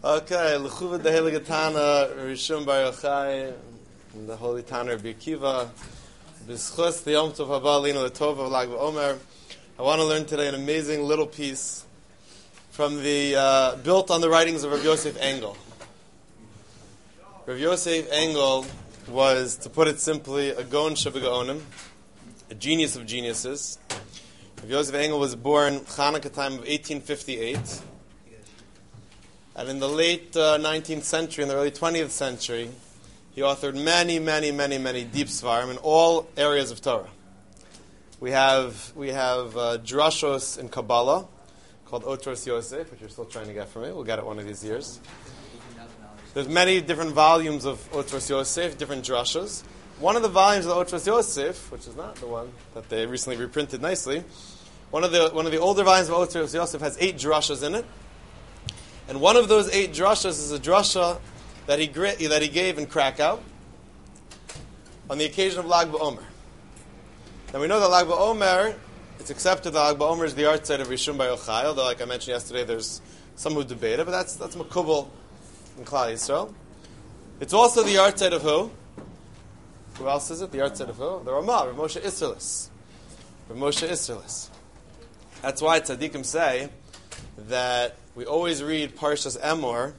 Okay, L'chuva de Heilige Tana, Rishon Bar Yochai, the Holy Tana of Akiva, B'schus the Yom Tov Haba Lina L'Tov of Lag BaOmer. I want to learn today an amazing little piece from the built on the writings of Rav Yosef Engel. Rav Yosef Engel was, to put it simply, a Gaon Shebegaonim, a genius of geniuses. Rav Yosef Engel was born Chanukah time of 1858. And in the late 19th century, in the early 20th century, he authored many deep svarim in all areas of Torah. We have drashos in Kabbalah called Otros Yosef, which you're still trying to get from me. We'll get it one of these years. There's many different volumes of Otros Yosef, different drashos. One of the volumes of Otros Yosef, which is not the one that they recently reprinted nicely, one of the older volumes of Otros Yosef has 8 drashos in it. And one of those 8 drashas is a drasha that he gave in Krakow on the occasion of Lag BaOmer. Now we know that Lag BaOmer, it's accepted that Lag BaOmer is the art site of Rishon Bar Yochai, although like I mentioned yesterday, there's some who debate it, but that's Makubal in Klal Yisrael. It's also the art site of who? Who else is it? The art site of who? The Ramah, Rav Moshe Isserles. Rav Moshe Isserles. That's why tzaddikim say that we always read Parshas Emor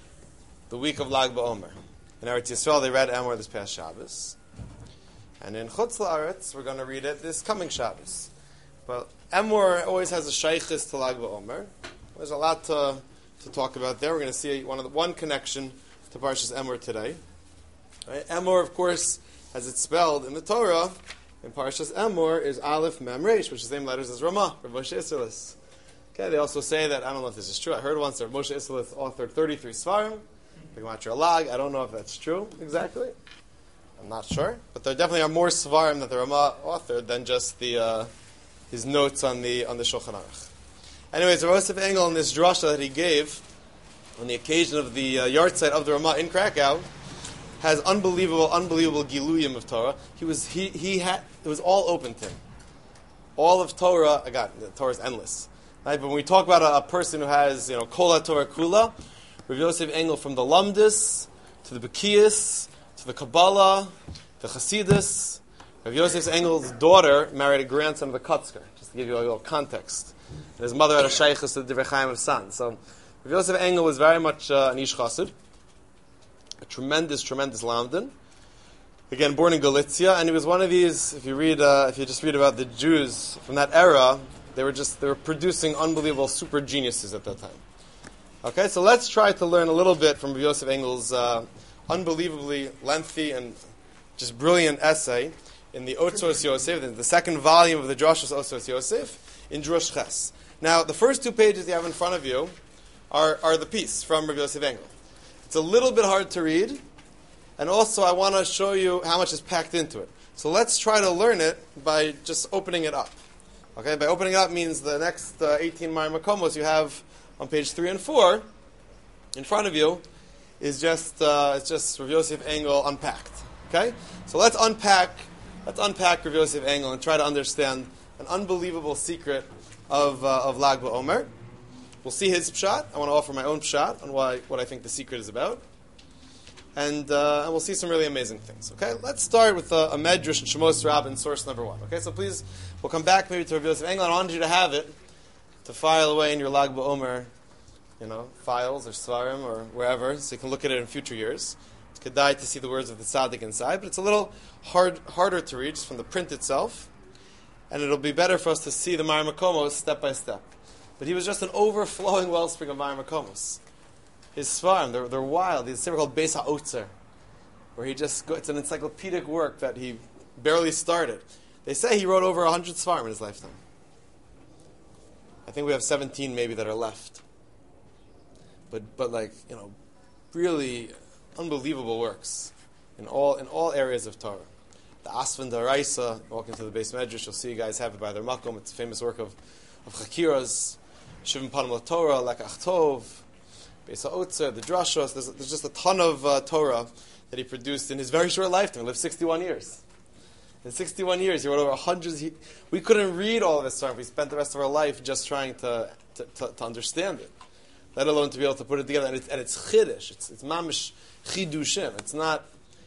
the week of Lag BaOmer. In Eretz Yisrael, they read Emor this past Shabbos. And in Chutz La'aretz, we're going to read it this coming Shabbos. But Emor always has a shaykhis to Lag BaOmer. There's a lot to talk about there. We're going to see one connection to Parshas Emor today. Right? Emor, of course, as it's spelled in the Torah, in Parshas Emor, is Aleph Mem Reish, which is the same letters as Ramah, Rav Moshe Isserles. Okay, they also say that, I don't know if this is true, I heard once that Moshe Isserles authored 33 Svarim, Gematria Lag, I don't know if that's true exactly, I'm not sure, but there definitely are more Svarim that the Ramah authored than just his notes on the Shulchan Aruch. Anyways, Rav Yosef Engel in this drasha that he gave on the occasion of the yard site of the Ramah in Krakow has unbelievable giluyim of Torah. It was all open to him. All of Torah, the Torah is endless. Right? But when we talk about a person who has, Kol HaTorah Kula, Rav Yosef Engel from the Lamdis, to the Bekiyas, to the Kabbalah, the Chasidus. Rav Yosef Engel's daughter married a grandson of the Kotzker, just to give you a little context. And his mother had a shaykhus to the Divrei Chaim of San. So Rav Yosef Engel was very much an Ish Chassid, a tremendous Lamdan. Again, born in Galicia, and he was one of these. If you just read about the Jews from that era, they were producing unbelievable super geniuses at that time. Okay, so let's try to learn a little bit from Rav Yosef Engel's unbelievably lengthy and just brilliant essay in the Otros Yosef, the second volume of the Drashos Otros Yosef, in Drush Ches. Now, the first 2 pages you have in front of you are the piece from Rav Yosef Engel. It's a little bit hard to read, and also I want to show you how much is packed into it. So let's try to learn it by just opening it up. Okay, by opening it up means the next 18 Ma'ar Makomos you have on page 3 and 4 in front of you is just Rav Yosef Engel unpacked. Okay, so let's unpack Rav Yosef Engel and try to understand an unbelievable secret of Lag BaOmer. We'll see his pshat. I want to offer my own pshat on what I think the secret is about. And we'll see some really amazing things. Okay, let's start with a Medrash in Shemos Rabbah, source number 1. Okay, so please, we'll come back maybe to Rav Yosef Engel. I want you to have it to file away in your Lag BaOmer, files or Svarim or wherever, so you can look at it in future years. It's kedai to see the words of the tzaddik inside, but it's a little harder to read just from the print itself, and it'll be better for us to see the Ma'ar Makomos step by step. But he was just an overflowing wellspring of Ma'ar Makomos. His Svarim, they're wild. There's a sefer called Beis HaOtzer, where it's an encyclopedic work that he barely started. They say he wrote over 100 Svarim in his lifetime. I think we have 17 maybe that are left. But really unbelievable works in all areas of Torah. The Asvan D'Oraisa, walk into the Beis Medrash, you'll see you guys have it by their makom. It's a famous work of Chakiras, Shivim Panim LaTorah, Lekach Tov, Beis HaOtzer, the Drashos. There's just a ton of Torah that he produced in his very short lifetime. He lived 61 years. In 61 years, he wrote over hundreds. We couldn't read all of his stuff. We spent the rest of our life just trying to understand it. let alone to be able to put it together. And it's chiddush. It's mamish chidushim. It's not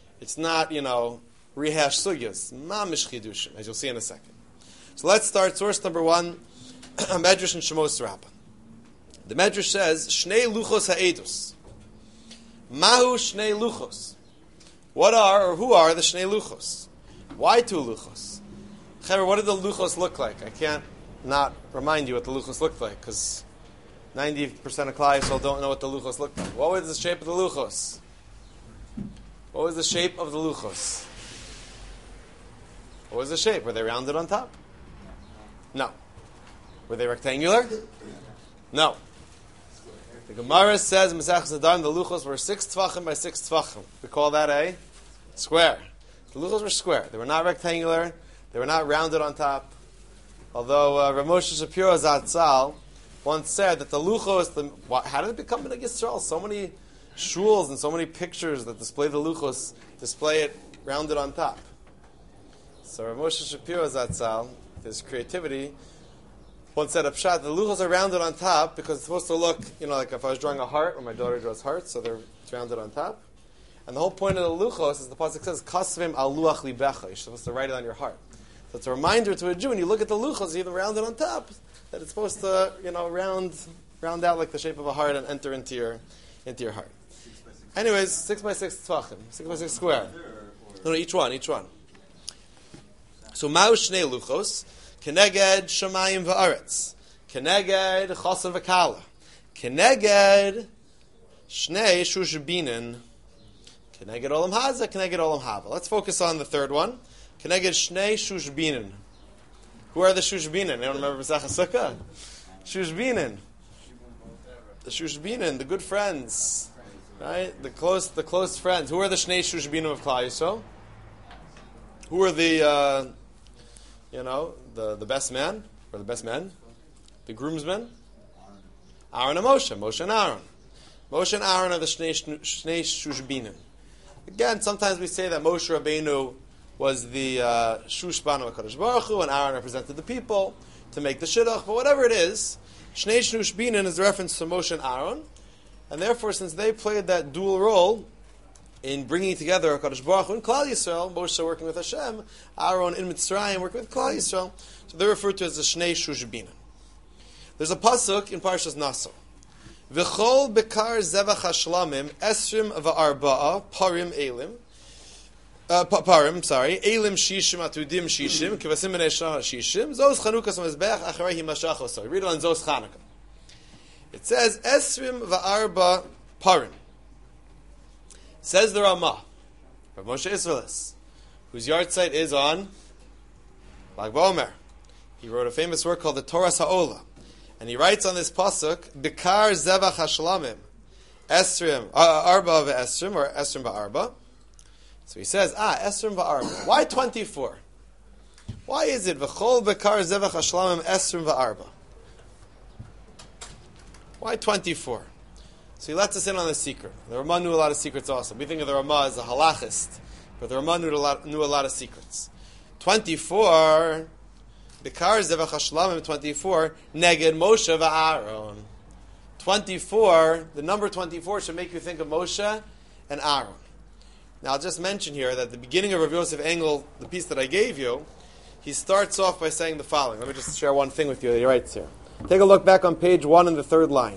rehash sugyas. Mamish chidushim, as you'll see in a second. So let's start. Source number 1, Medrash and Shemos Rabbah. The Medrash says, Shnei luchos ha'edus. Mahu shnei luchos. What are or who are the shnei luchos? Why 2 luchos? Chaver, what did the luchos look like? I can't not remind you what the luchos looked like, because 90% of Klal Yisrael don't know what the luchos looked like. What was the shape of the luchos? What was the shape of the luchos? What was the shape? Were they rounded on top? No. Were they rectangular? No. The Gemara says, Mesach Zadan, the luchos were 6 tvachim by 6 tvachim. We call that a square. The luchos were square. They were not rectangular. They were not rounded on top. Although Rav Moshe Shapiro Zatzal once said that the luchos, how did it become B'nai Yisrael? So many shuls and so many pictures that display the luchos, display it rounded on top. So Rav Moshe Shapiro Zatzal, his creativity, once said, Pshat, the luchos are rounded on top because it's supposed to look, like if I was drawing a heart, or my daughter draws hearts, so it's rounded on top. And the whole point of the luchos, as the pasuk says, Kasvim al luach libecha. You're supposed to write it on your heart. So it's a reminder to a Jew, when you look at the luchos, even rounded on top, that it's supposed to, round out like the shape of a heart and enter into your heart. 6 by 6. Anyways, 6 by 6 tvachim, 6 by 6 square. No, each one. So ma'u shnei luchos, keneged shamayim va'aretz, keneged chasan v'kala, keneged shnei shushbinin, keneged olam haza, keneged olam hava. Let's focus on the third one. Keneged shnei shushbinin. Who are the shushbinin? Anyone remember Pesach HaSukkah? Shushbinin. The shushbinin, the good friends. Right? The close friends. Who are the shnei shushbinin of Klal Yisrael? Who are the best man? Or the best men? The groomsmen? Aaron and Moshe. Moshe and Aaron. Moshe and Aaron are the shnei shushbinin. Again, sometimes we say that Moshe Rabbeinu was the Shushban of HaKadosh Baruch Hu, and Aaron represented the people to make the Shidduch. But whatever it is, Shnei Shushbinin is a reference to Moshe and Aaron, and therefore, since they played that dual role in bringing together HaKadosh Baruch Hu and Klal Yisrael, Moshe working with Hashem, Aaron in Mitzrayim working with Klal Yisrael, so they're referred to as the Shnei Shushbinin. There's a pasuk in Parshas Naso. V'chol bekar zevach hashlamim esrim va'arba'a parim elim. Elim shishim atudim shishim kivasim b'nei shishim zos chanukas mezbeach acharei himashach osar. Read it on Zos Chanukah. It says esrim va'arba parim. Says the Ramah, Rav Moshe Isserles, whose yahrzeit is on Lag BaOmer. He wrote a famous work called the Torah Ha'ola, and he writes on this pasuk Bikar zevach hashlamim esrim arba ve'esrim, or esrim va'arba. So he says, Esrim va'arba. Why 24? Why is it v'chol bekar zevach hashlamim esrim va'arba? Why 24? So he lets us in on a secret. The Ramah knew a lot of secrets also. We think of the Ramah as a halachist, but the Ramah knew a lot of secrets. 24, bekar zevach hashlamim 24, neged Moshe va'Aaron. 24, the number 24 should make you think of Moshe and Aaron. Now, I'll just mention here that at the beginning of Rav Yosef Engel, the piece that I gave you, he starts off by saying the following. Let me just share one thing with you that he writes here. Take a look back on page 1 in the 3rd line.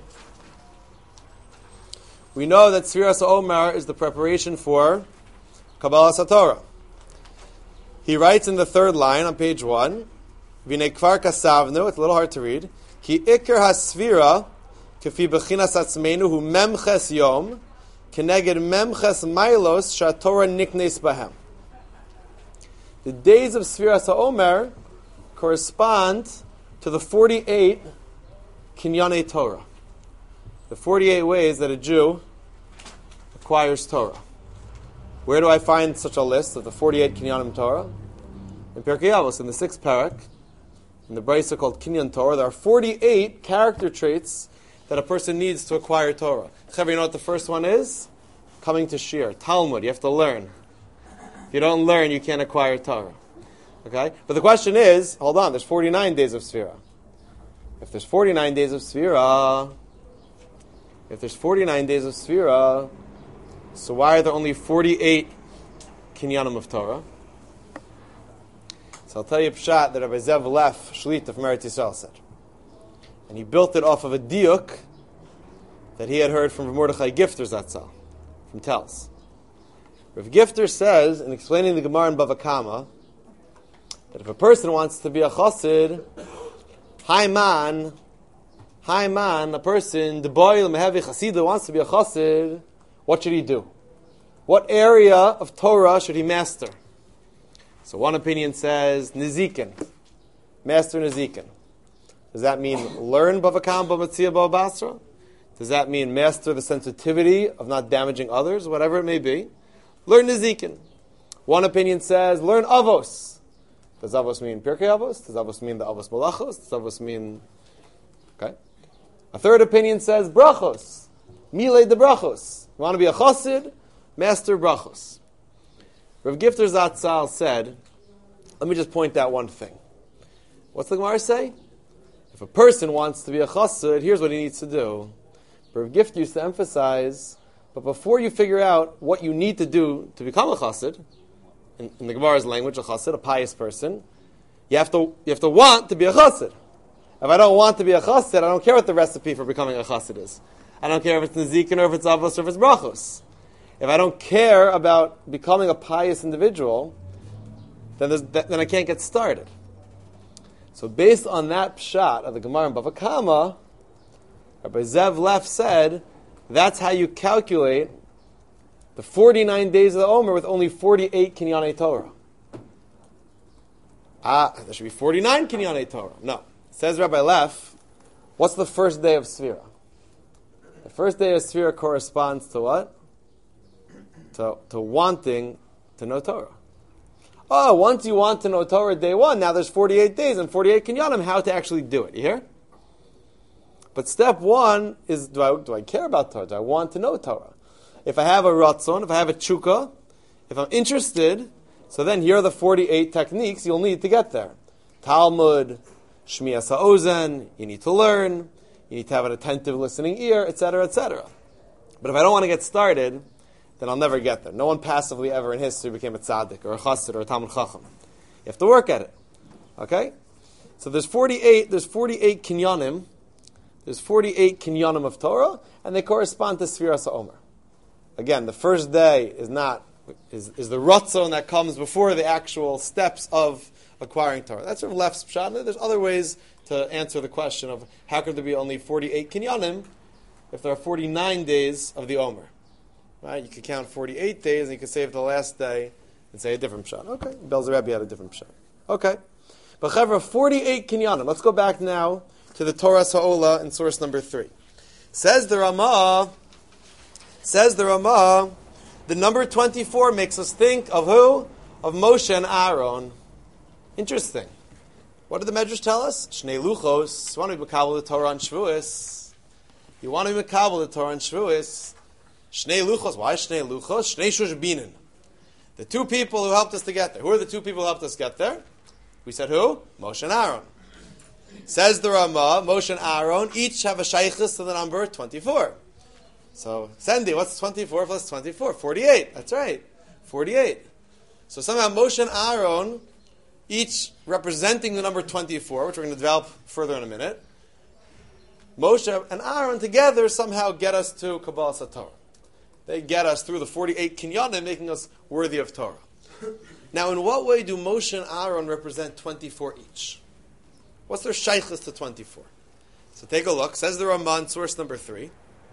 We know that Sfiras HaOmer is the preparation for Kabbalas HaTorah. He writes in the 3rd line on page 1, V'nei kvar kasavnu, it's a little hard to read, Ki ikar ha-sfira, kefi bechinas atzmeinu, hu memches yom, Keneged memches mailos shaTorah niknes bahem. The days of Sfiras HaOmer correspond to the 48 Kinyanei Torah. The 48 ways that a Jew acquires Torah. Where do I find such a list of the 48 Kinyanim Torah? In Pirkei Avos, in the 6th parak, in the brisa called Kinyan Torah, there are 48 character traits that a person needs to acquire Torah. You know what the first one is? Coming to Shir, Talmud. You have to learn. If you don't learn, you can't acquire Torah. Okay? But the question is, hold on, there's 49 days of Sfira. If there's 49 days of Sfira, If there's 49 days of Sfira, so why are there only 48 kinyanim of Torah? So I'll tell you a pshat that Rabbi Zev Leff, Shlita from Eretz Yisrael, said. And he built it off of a diuk that he had heard from Mordechai Gifter Zatzal, from Telz. Rav Gifter says, in explaining the Gemara in Bava Kama, that if a person wants to be a chassid, Haiman, a person, the boy, Mehevi Chasida, wants to be a chassid, what should he do? What area of Torah should he master? So one opinion says, Nizikin, master Nizikin. Does that mean learn Bava Kama, Bava Metzia, Bava Basra? Does that mean master the sensitivity of not damaging others, whatever it may be? Learn Nizikin. One opinion says, learn Avos. Does Avos mean Pirkei Avos? Does Avos mean the Avos Malachos? Does Avos mean... Okay. A third opinion says, Brachos. Milei de Brachos. You want to be a chassid? Master Brachos. Rav Gifter Zatzal said, let me just point out one thing. What's the Gemara say? If a person wants to be a chassid, here's what he needs to do. Rav Gifter used to emphasize, but before you figure out what you need to do to become a chassid, in the Gemara's language, a chassid, a pious person, you have to want to be a chassid. If I don't want to be a chassid, I don't care what the recipe for becoming a chassid is. I don't care if it's Nezikin or if it's Avos or if it's Brachos. If I don't care about becoming a pious individual, then I can't get started. So based on that pshat of the Gemara in Bava Kama, Rabbi Zev Leff said, that's how you calculate the 49 days of the Omer with only 48 Kinyanei Torah. There should be 49 Kinyanei Torah. No. Says Rabbi Leff, what's the first day of Sfira? The first day of Sfira corresponds to what? To wanting to know Torah. Oh, once you want to know Torah day one, now there's 48 days and 48 kinyanim, how to actually do it. You hear? But step one is, do I care about Torah? Do I want to know Torah? If I have a ratzon, if I have a tshuka, if I'm interested, so then here are the 48 techniques you'll need to get there. Talmud, Shmias HaOzen, you need to learn, you need to have an attentive listening ear, etc., etc. But if I don't want to get started, then I'll never get there. No one passively ever in history became a tzaddik, or a chassid, or a Talmud Chacham. You have to work at it. Okay? So there's 48 kinyanim, there's 48 kinyanim of Torah, and they correspond to Sfiras HaOmer. Again, the first day is the ratzon that comes before the actual steps of acquiring Torah. That's from Lef's pshat. There's other ways to answer the question of how could there be only 48 kinyanim if there are 49 days of the Omer. Right? You could count 48 days and you could save the last day and say a different pshat. Okay. Belzer Rebbe had a different pshat. Okay. But Chevra, 48 kinyanim. Let's go back now to the Torah Ha'olah in source number 3. Says the Ramah, the number 24 makes us think of who? Of Moshe and Aaron. Interesting. What did the Medrash tell us? Shnei Luchos. You want to be Mekabel the Torah on Shavuos. You want to be Mekabel the Torah on Shavuos. Shnei Luchos. Why Shnei Luchos? Shnei Shushbinin. The two people who helped us to get there. Who are the two people who helped us get there? We said who? Moshe and Aaron. Says the Ramah, Moshe and Aaron each have a shaykhus to the number 24. So, Sandy, what's 24 plus 24? 48. That's right. 48. So somehow Moshe and Aaron, each representing the number 24, which we're going to develop further in a minute, Moshe and Aaron together somehow get us to Kabbalah Satorah. They get us through the 48 kinyanim, making us worthy of Torah. Now, in what way do Moshe and Aaron represent 24 each? What's their shaykhus to 24? So take a look. Says the Ramban, source number 3.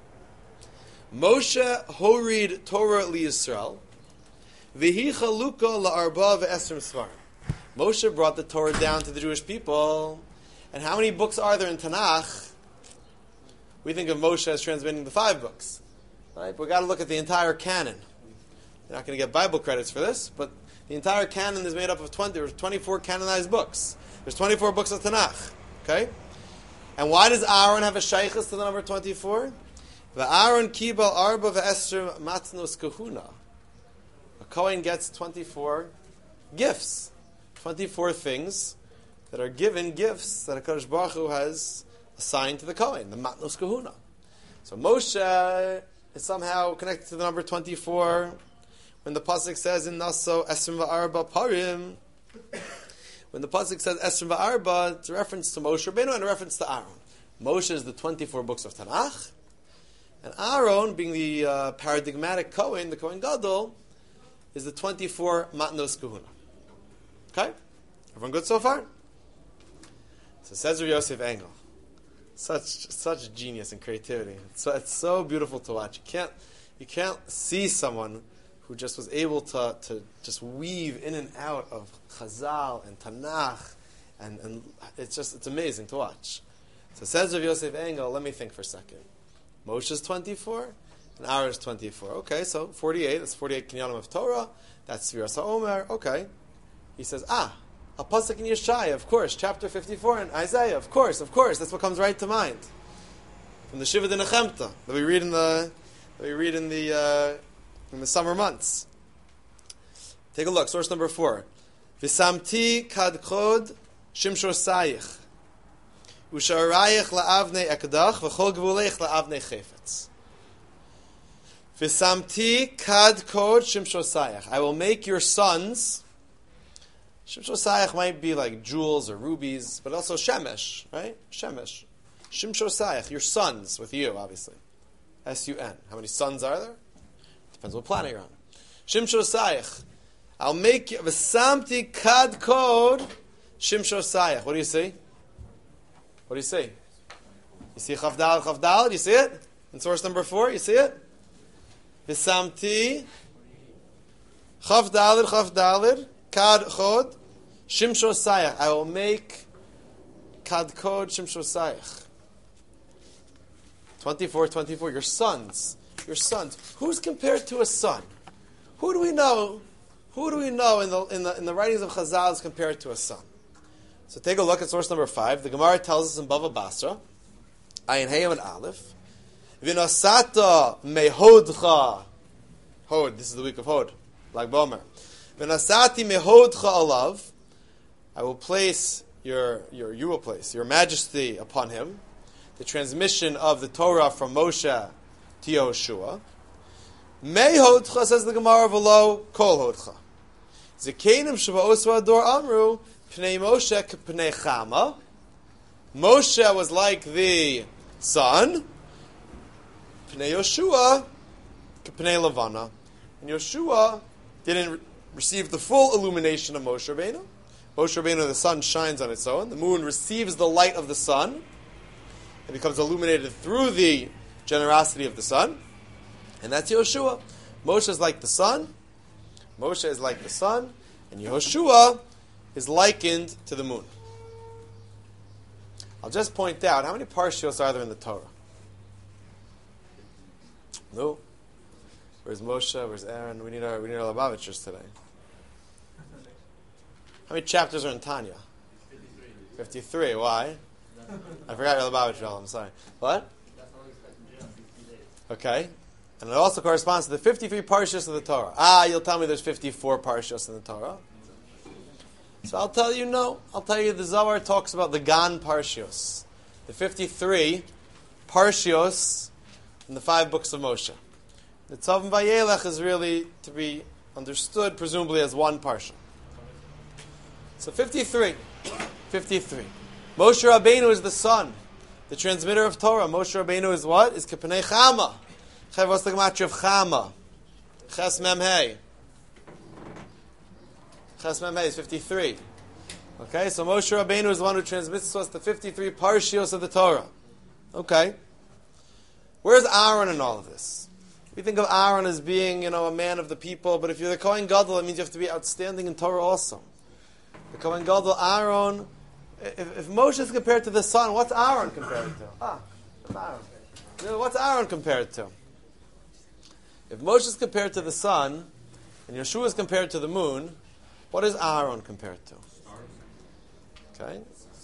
Moshe horid Torah li Yisrael, v'hi chaluka la'arba v'esrim svarim. Moshe brought the Torah down to the Jewish people. And how many books are there in Tanakh? We think of Moshe as transmitting the 5 books. Right? But we've got to look at the entire canon. You're not going to get Bible credits for this, but the entire canon is made up of 24 canonized books. There's 24 books of Tanakh. Okay? And why does Aaron have a shaykhus to the number 24? Aaron kibal arba ve'esrim matnos kahuna. A Kohen gets 24 gifts. 24 things that are given gifts that HaKadosh Baruch Hu has assigned to the Kohen, the matnos kahuna. So Moshe is somehow connected to the number 24 when the pasuk says in Naso Esrim va'arba parim. When the pasuk says Esrim va'arba, it's a reference to Moshe Rabbeinu and a reference to Aaron. Moshe is the 24 books of Tanakh, and Aaron, being the paradigmatic Kohen, the Kohen Gadol, is the 24 Matnos Kahuna. Okay? Everyone good so far? So says Rabbi Yosef Engel. Such genius and creativity. It's so beautiful to watch. You can't see someone who just was able to just weave in and out of Chazal and Tanakh, and it's amazing to watch. So says Rabbi Yosef Engel, let me think for a second. Moshe's 24, and Aaron's 24. Okay, so 48, that's 48 Kinyanim of Torah, that's Sfiras HaOmer, okay. He says, a pasuk in Yeshaya, of course, chapter 54 in Isaiah, of course, that's what comes right to mind. From the Shiva de Nechemta, that we read in the summer months. Take a look, source number 4. V'samti kadchod shimshor sayich. Usharayich la'avnei ekdach v'chol gvuleich la'avnei chefetz. V'samti kadchod shimshor sayich. I will make your sons. Shimshor sayich might be like jewels or rubies, but also shemesh, right? Shemesh. Shimshor sayich, your sons, with you, obviously. S-U-N. How many sons are there? Depends what planet you're on. Shimshor sayich. I'll make you, v'samti kadchod shimshor sayich. What do you see? What do you see? You see Chavdal? You see it? In source number 4, you see it? V'samti Chavdal Kad Chod Shimshor Sayach. I will make Kad Chod Shimshor Sayach. 24, your sons. Who's compared to a son? Who do we know in the writings of Chazal is compared to a son? So take a look at source number 5. The Gemara tells us in Bava Basra, Ayin Hayam and Aleph, V'nasata mehodcha. Hod, this is the week of Hod, like Bomer. V'nasati mehodcha alav. I will place you will place your majesty upon him. The transmission of the Torah from Moshe to Yehoshua. Mehodcha, says the Gemara below, kol hodcha. Zekenim shava'os v'ador amru, Pnei Moshe k'pnei Chama. Moshe was like the sun. Pnei Yoshua k'pnei Levana. And Yoshua didn't receive the full illumination of Moshe Rabbeinu. Moshe Rabbeinu, the sun shines on its own. The moon receives the light of the sun. It becomes illuminated through the generosity of the sun. And that's Yoshua. Moshe is like the sun. And Yehoshua is likened to the moon. I'll just point out, how many parshios are there in the Torah? No. Where's Moshe? Where's Aaron? We need our Lubavitchers today. How many chapters are in Tanya? 53. Why? I forgot your Lubavitcher. I'm sorry. What? Okay. And it also corresponds to the 53 parshios of the Torah. You'll tell me there's 54 parshios in the Torah. So I'll tell you no. I'll tell you the Zohar talks about the Gan Parshios. The 53 Parshios in the 5 books of Moshe. The Tzav and Vayelech is really to be understood presumably as one Parsha. So 53. Moshe Rabbeinu is the son, the transmitter of Torah. Moshe Rabbeinu is what? Is K'pnei Chama. What's the gematria of Chama? Ches Mem Hey. Ches Mem Hey is 53. Okay, so Moshe Rabbeinu is the one who transmits to us the 53 parshios of the Torah. Okay. Where's Aaron in all of this? We think of Aaron as being, a man of the people, but if you're the Kohen Gadol, it means you have to be outstanding in Torah also. The Kohen Gadol, Aaron, if Moshe is compared to the sun, what's Aaron compared to? What's Aaron compared to? If Moshe is compared to the sun, and Yeshua is compared to the moon, what is Aaron compared to? Okay.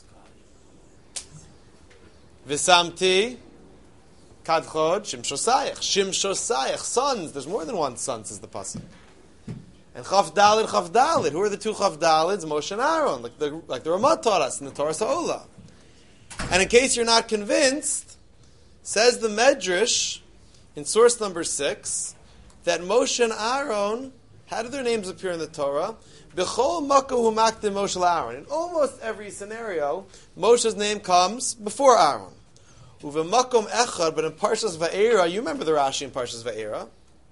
V'samti kadchod shimshosayach. Sons. There's more than one son, says the pasuk. And Chavdalid. Who are the 2 Chavdalids? Moshe and Aaron, like the Ramah taught us in the Torah Sa'olah. And in case you're not convinced, Says the Medrash, in source number 6, that Moshe and Aaron, how do their names appear in the Torah? B'chol makom hu makdim Moshe Aaron. In almost every scenario, Moshe's name comes before Aaron. Uvemakom echad, but in Parshas Va'era, you remember the Rashi in Parshas Va'era.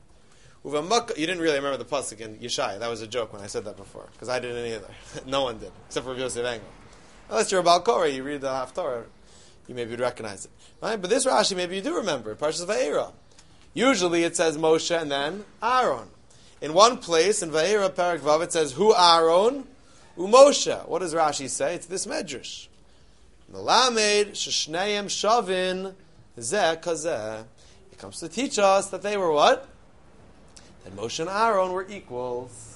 You didn't really remember the pasuk in Yeshaya. That was a joke when I said that before, because I didn't either. No one did, except for Yosef Engel. Unless you're a Baal Korah, you read the Haftarah, you maybe would recognize it. Right? But this Rashi, maybe you do remember, Parshas Va'era. Usually it says Moshe and then Aaron. In one place, in Va'era Parak Vav, it says, Hu Aaron, U Moshe. What does Rashi say? It's this Medrash. Melamed sheshneim shavin zeh kazeh. It comes to teach us that they were what? That Moshe and Aaron were equals.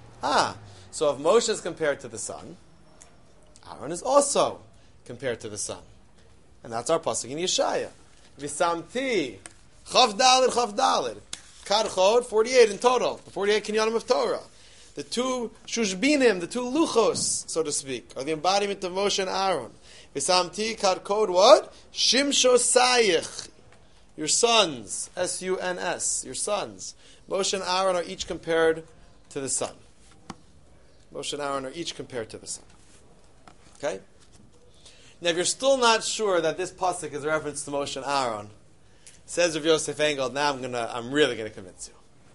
So if Moshe is compared to the sun, Aaron is also compared to the sun. And that's our pasuk in Yeshaya. V'samti chav dalid. Kad chod, 48 in total. The 48 kinyanim of Torah. The two shushbinim, the two luchos, so to speak, are the embodiment of Moshe and Aaron. V'samti kad kod what? Shimshosayich. Your sons. S-U-N-S. Your sons. Moshe and Aaron are each compared to the sun. Moshe and Aaron are each compared to the sun. Okay? Now, if you're still not sure that this pasuk is a reference to Moshe and Aaron, says Rav Yosef Engel, now I'm really going to convince you.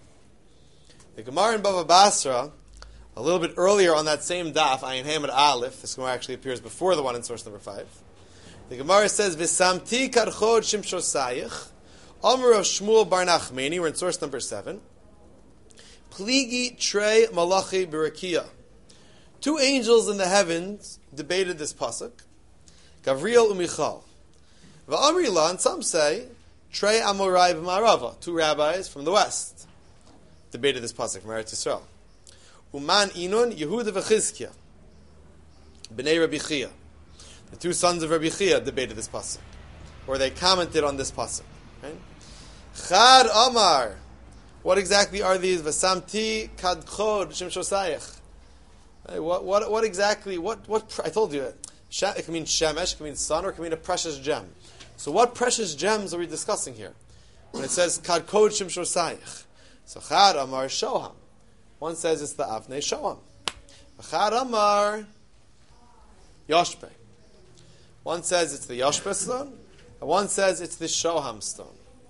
The Gemara in Bava Basra, a little bit earlier on that same daf, Ayin Hamad Aleph, this Gemara actually appears before the one in source number 5. The Gemara says, V'samti karchod shimshosayich, Amr of Shmuel bar Nachmani, we're in source number 7. Pligi trei malachi berakia. 2 angels in the heavens debated this pasuk. Gavriel u'Michal. Va'amrila, and some say, trei amorai b'marava. 2 rabbis from the west debated this pasuk from Eretz Yisrael. Uman inun Yehuda v'Chizkiah. B'nei Rabbi Chia. The 2 sons of Rabbi Chia debated this pasuk, or they commented on this pasuk. Right? Chad Amar. What exactly are these? V'samti kadchod shimshosayich. What exactly? What? I told you it. It can mean shemesh, it can mean sun, or it can mean a precious gem. So what precious gems are we discussing here? When it says kadchod shimshosayich. So Chad Amar Shoham. One says it's the Avnei Shoham. Chad Amar Yoshpe. One says it's the Yoshpe stone, and one says it's the Shoham stone.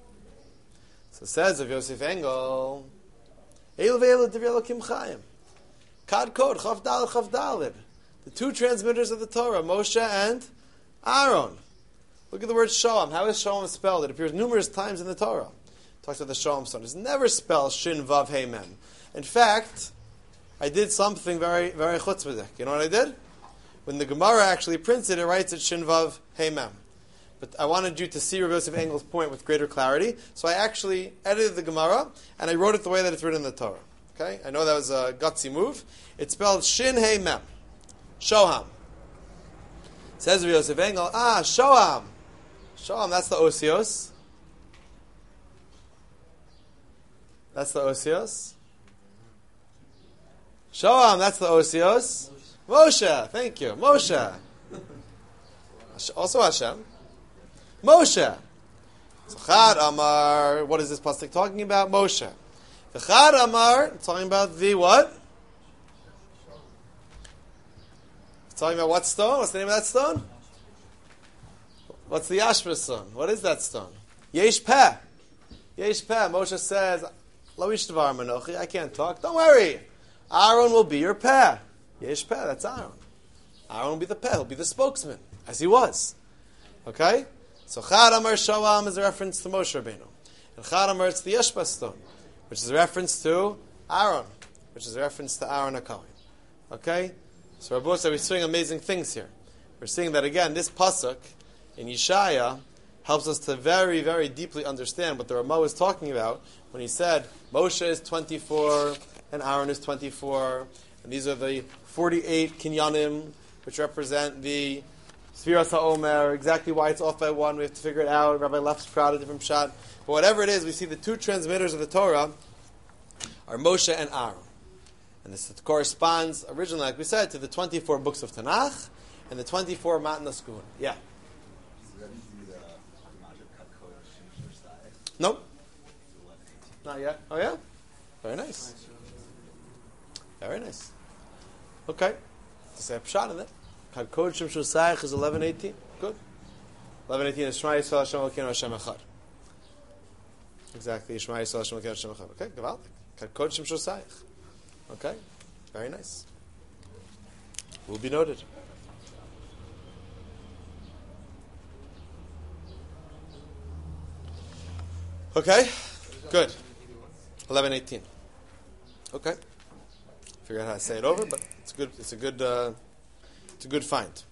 So says of Yosef Engel, Eil ve'el divrei Elokim Chaim. Kad kod, chav dalid. The 2 transmitters of the Torah, Moshe and Aaron. Look at the word Shoham. How is Shoham spelled? It appears numerous times in the Torah. It talks about the Shoham stone. It's never spelled Shin Vav Hey Mem. In fact, I did something very, very chutzpahdik. You know what I did? When the Gemara actually prints it, it writes it Shin Vav Hey Mem. But I wanted you to see Rav Yosef Engel's point with greater clarity, so I actually edited the Gemara, and I wrote it the way that it's written in the Torah. Okay? I know that was a gutsy move. It's spelled Shin Hey Mem. Shoham. Says Rav Yosef Engel, Shoham. Shoham, that's the Osios. That's the Osios. Shoham, that's the Osios. Moshe, thank you. Moshe. Also Hashem. Moshe. So Chad Amar, what is this pasuk talking about? Moshe. The Chad Amar, it's talking about the what? It's talking about what stone? What's the name of that stone? What's the Yashba stone? What is that stone? Yesh Peh. Yesh Peh. Moshe says, Lo Ishtavar Manochi, I can't talk. Don't worry. Aaron will be your Peh. Yesh Peh, that's Aaron. Aaron will be the Peh, he'll be the spokesman, as he was. Okay? So Chad Amar Shoham is a reference to Moshe Rabbeinu. And Chad Amar, it's the Yeshpa stone, which is a reference to Aaron, which is a reference to Aaron HaKohen. Okay? So Rabbi said we're seeing amazing things here. We're seeing that again, this pasuk in Yeshaya helps us to very, very deeply understand what the Ramah was talking about when he said Moshe is 24 and Aaron is 24, and these are the 48 kinyanim which represent the Sfiras HaOmer. Exactly why it's off by 1, we have to figure it out. Rabbi Left's proud, a different shot. But whatever it is, we see the 2 transmitters of the Torah are Moshe and Aaron. And this corresponds, originally, like we said, to the 24 books of Tanakh and the 24 Matan Skun. Yeah. Is that usually the Ma'ajiv Kadkod Nope. Not yet. Oh yeah? Very nice. Very nice. Okay. To say a pshat in it. Had Kodesh Shemshu Sayach is 11:18. Good. 11:18 is Shema Yisrael Hashem Elokeinu Hashem Echad. Exactly. Shema Yisrael Hashem Elokeinu Hashem Echad. Okay. Gewaltig. Had Kodesh Shemshu Sayach. Okay. Very nice. Will be noted. Okay. Good. 11:18. Okay. Figure out how to say it over, but it's good. It's a good find.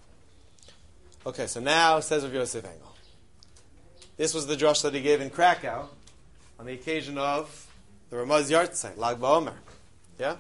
Okay, so now says Rav Yosef Engel. This was the drush that he gave in Krakow on the occasion of the Ramaz Yartzeit, Lag BaOmer. Yeah.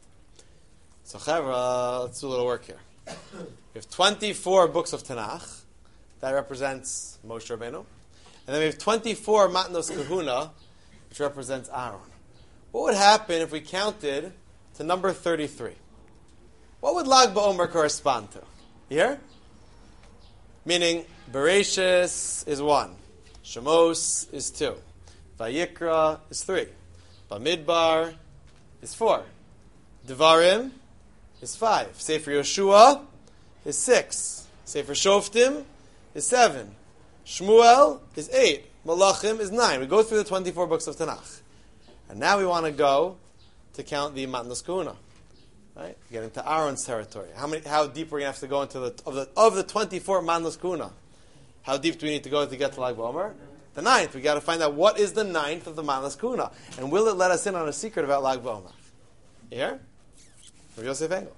So Chevra, let's do a little work here. We have 24 books of Tanakh that represents Moshe Rabbeinu, and then we have 24 Matnos Kahuna, which represents Aaron. What would happen if we counted to number 33? What would Lag BaOmer correspond to? Here? Meaning, Bereshis is 1, Shemos is 2, Vayikra is 3, Bamidbar is 4, Devarim is 5, Sefer Yoshua is 6, Sefer Shoftim is 7, Shmuel is 8, Malachim is 9. We go through the 24 books of Tanakh. And now we want to go to count the Matnos Kahuna. Right? Get into Aaron's territory. How deep are we going to have to go into the 24 Matnos Kahuna? How deep do we need to go to get to Lag BaOmer? The 9th. We got to find out what is the 9th of the Matnos Kahuna. And will it let us in on a secret about Lag BaOmer? You hear? Rav Yosef Engel.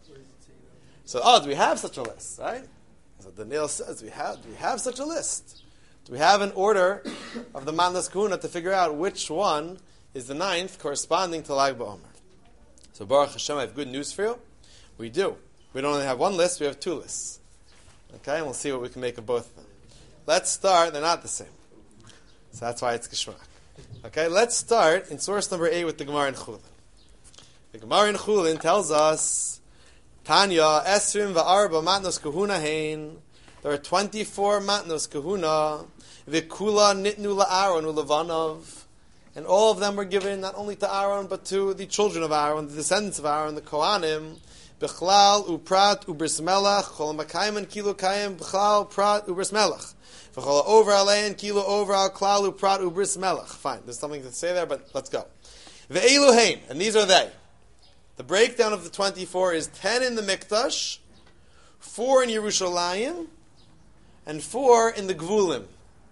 So, do we have such a list? Right? So Daniel says, do we have such a list? Do we have an order of the Matnos Kahuna to figure out which one is the 9th corresponding to Lag BaOmer? So Baruch Hashem, I have good news for you. We do. We don't only have one list, we have 2 lists. Okay, and we'll see what we can make of both of them. Let's start, they're not the same. So that's why it's Geshmak. Okay, let's start in source number 8 with the Gemara in Chulin. The Gemara in Chulin tells us, Tanya, Esrim va'arba matnos kahuna hein. There are 24 matnos kahuna. V'kula nitnu la'aron u'levanov. And all of them were given not only to Aaron, but to the children of Aaron, the descendants of Aaron, the Kohanim. Bechlal, uprat, ubris melech, chol makayim and kilo kayim, bechlal, prat, ubris melech. V'chol over alein, kilo over al klal, uprat, ubris melech. Fine, there's something to say there, but let's go. Ve'elu hein, and these are they. The breakdown of the 24 is 10 in the Mikdash, 4 in Yerushalayim, and 4 in the Gvulim.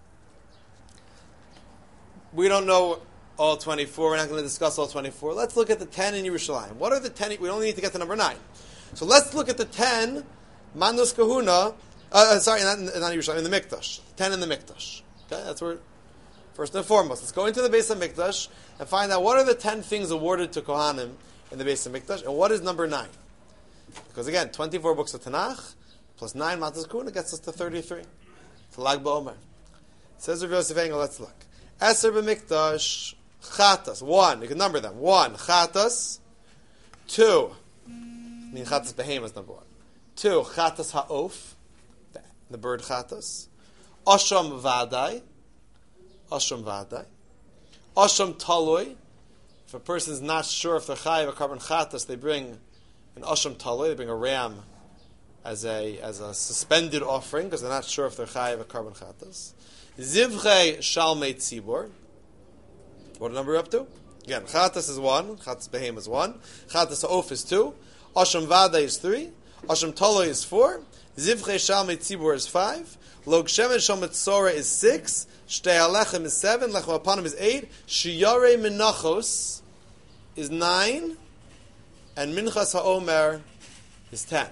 We don't know all 24. We're not going to discuss all 24. Let's look at the 10 in Yerushalayim. What are the 10? We only need to get to number 9. So let's look at the 10 Matnos Kahuna. Not Yerushalayim, in the Mikdash. 10 in the Mikdash. Okay, that's where, first and foremost. Let's go into the base of Mikdash and find out what are the 10 things awarded to Kohanim in the base of Mikdash, and what is number 9? Because again, 24 books of Tanakh plus 9 Matnos Kahuna gets us to 33. To Lag BaOmer. Says Rav Yosef Engel, let's look. Eser b'mikdash, chatas, 1. You can number them. 1, chatas. 2, chatas behem is number 1. 2, chatas ha'of, the bird chatas. Asham vadai. Asham vadai. Asham taloi. If a person is not sure if they're chayiv a carbon chatas, they bring an asham taloi, they bring a ram as a suspended offering, because they're not sure if they're chayiv a carbon chatas. Zivchei Shalmei Tzibor. What number are you up to? Again, Chatas is 1, Chatas Behem is 1, Chatas Ha'of is 2, Asham Vada is 3, Asham Tolo is 4, Zivchei Shalmei Tzibor is 5, Log Shemen Shomet Tzora is 6, Shtei HaLechem is 7, Lechem Apanim is 8, Shiyarei Menachos is 9, and Minchas HaOmer is 10.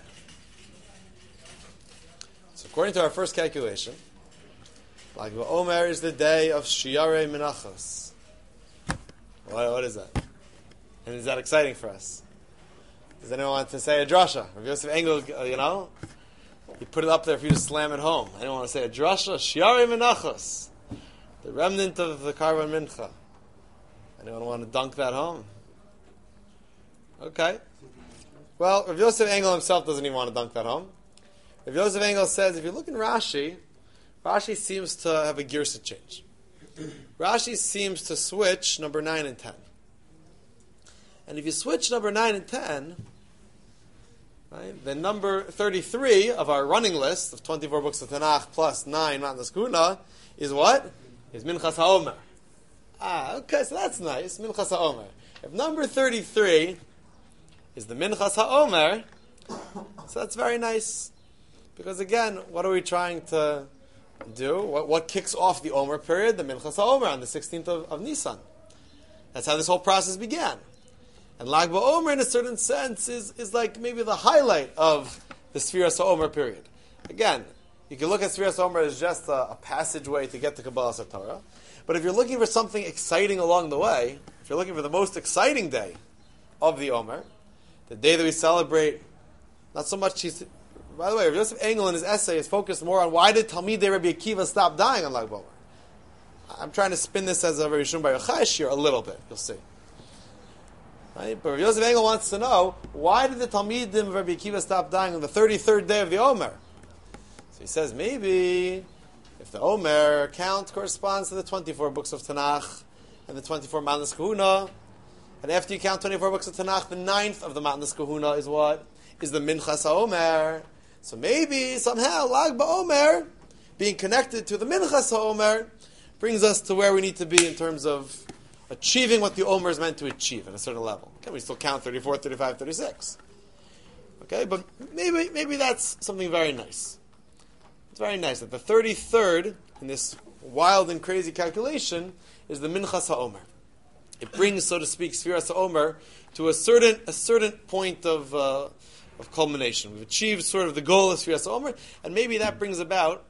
So according to our first calculation, Lag BaOmer is the day of Shiyarei Menachos. What is that? And is that exciting for us? Does anyone want to say a drasha? Rav Yosef Engel, he put it up there for you to slam it home. Anyone want to say a drasha? Shiyarei Menachos, the remnant of the Karban Mincha. Anyone want to dunk that home? Okay. Well, Rav Yosef Engel himself doesn't even want to dunk that home. Rav Yosef Engel says, if you look in Rashi, Rashi seems to have a girsa change. Rashi seems to switch number 9 and 10. And if you switch number 9 and 10, right, then number 33 of our running list of 24 books of Tanakh plus 9 Matnas Kahuna is what? Is Minchas HaOmer. Okay, so that's nice. Minchas HaOmer. If number 33 is the Minchas HaOmer, so that's very nice. Because again, what are we trying to do? What kicks off the Omer period? The Minchas HaOmer on the 16th of Nisan. That's how this whole process began. And Lag BaOmer, in a certain sense, is like maybe the highlight of the Sfiras HaOmer period. Again, you can look at Sfiras HaOmer as just a passageway to get to Kabbalah Torah. But if you're looking for something exciting along the way, if you're looking for the most exciting day of the Omer, the day that we celebrate, not so much, by the way, Joseph Engel in his essay is focused more on why did Talmidei Rabbi Akiva stop dying on Lag BaOmer. I'm trying to spin this as a Rabbi Shimon Bar Yochai shir a little bit, you'll see. Right? But Joseph Engel wants to know, why did the Talmidim of Rabbi Akiva stop dying on the 33rd day of the Omer? So he says, maybe if the Omer count corresponds to the 24 books of Tanakh and the 24 Matnas Kahuna, and after you count 24 books of Tanakh, the 9th of the Matnas Kahuna is what? Is the Minchas HaOmer. So maybe, somehow, Lag BaOmer, being connected to the Minchas HaOmer, brings us to where we need to be in terms of achieving what the Omer is meant to achieve at a certain level. Okay, we still count 34, 35, 36. Okay, but maybe that's something very nice. It's very nice that the 33rd in this wild and crazy calculation is the Minchas HaOmer. It brings, so to speak, Sfiras HaOmer to a certain point of culmination. We've achieved sort of the goal of Sfiras HaOmer, and maybe that brings about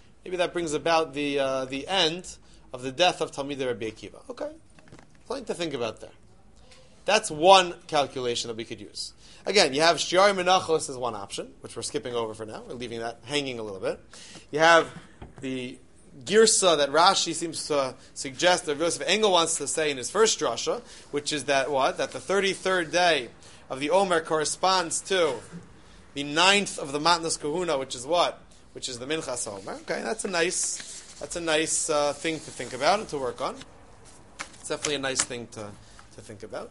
the end of the death of Talmidei Rabbi Akiva. Okay. Something to think about there. That's one calculation that we could use. Again, you have Shiari Menachos as one option, which we're skipping over for now. We're leaving that hanging a little bit. You have the Girsa that Rashi seems to suggest that Yosef Engel wants to say in his first drasha, which is that what? That the 33rd day of the Omer corresponds to the 9th of the Matnas Kahuna, which is what? Which is the Minchas HaOmer. Okay, that's a nice thing to think about and to work on. It's definitely a nice thing to think about.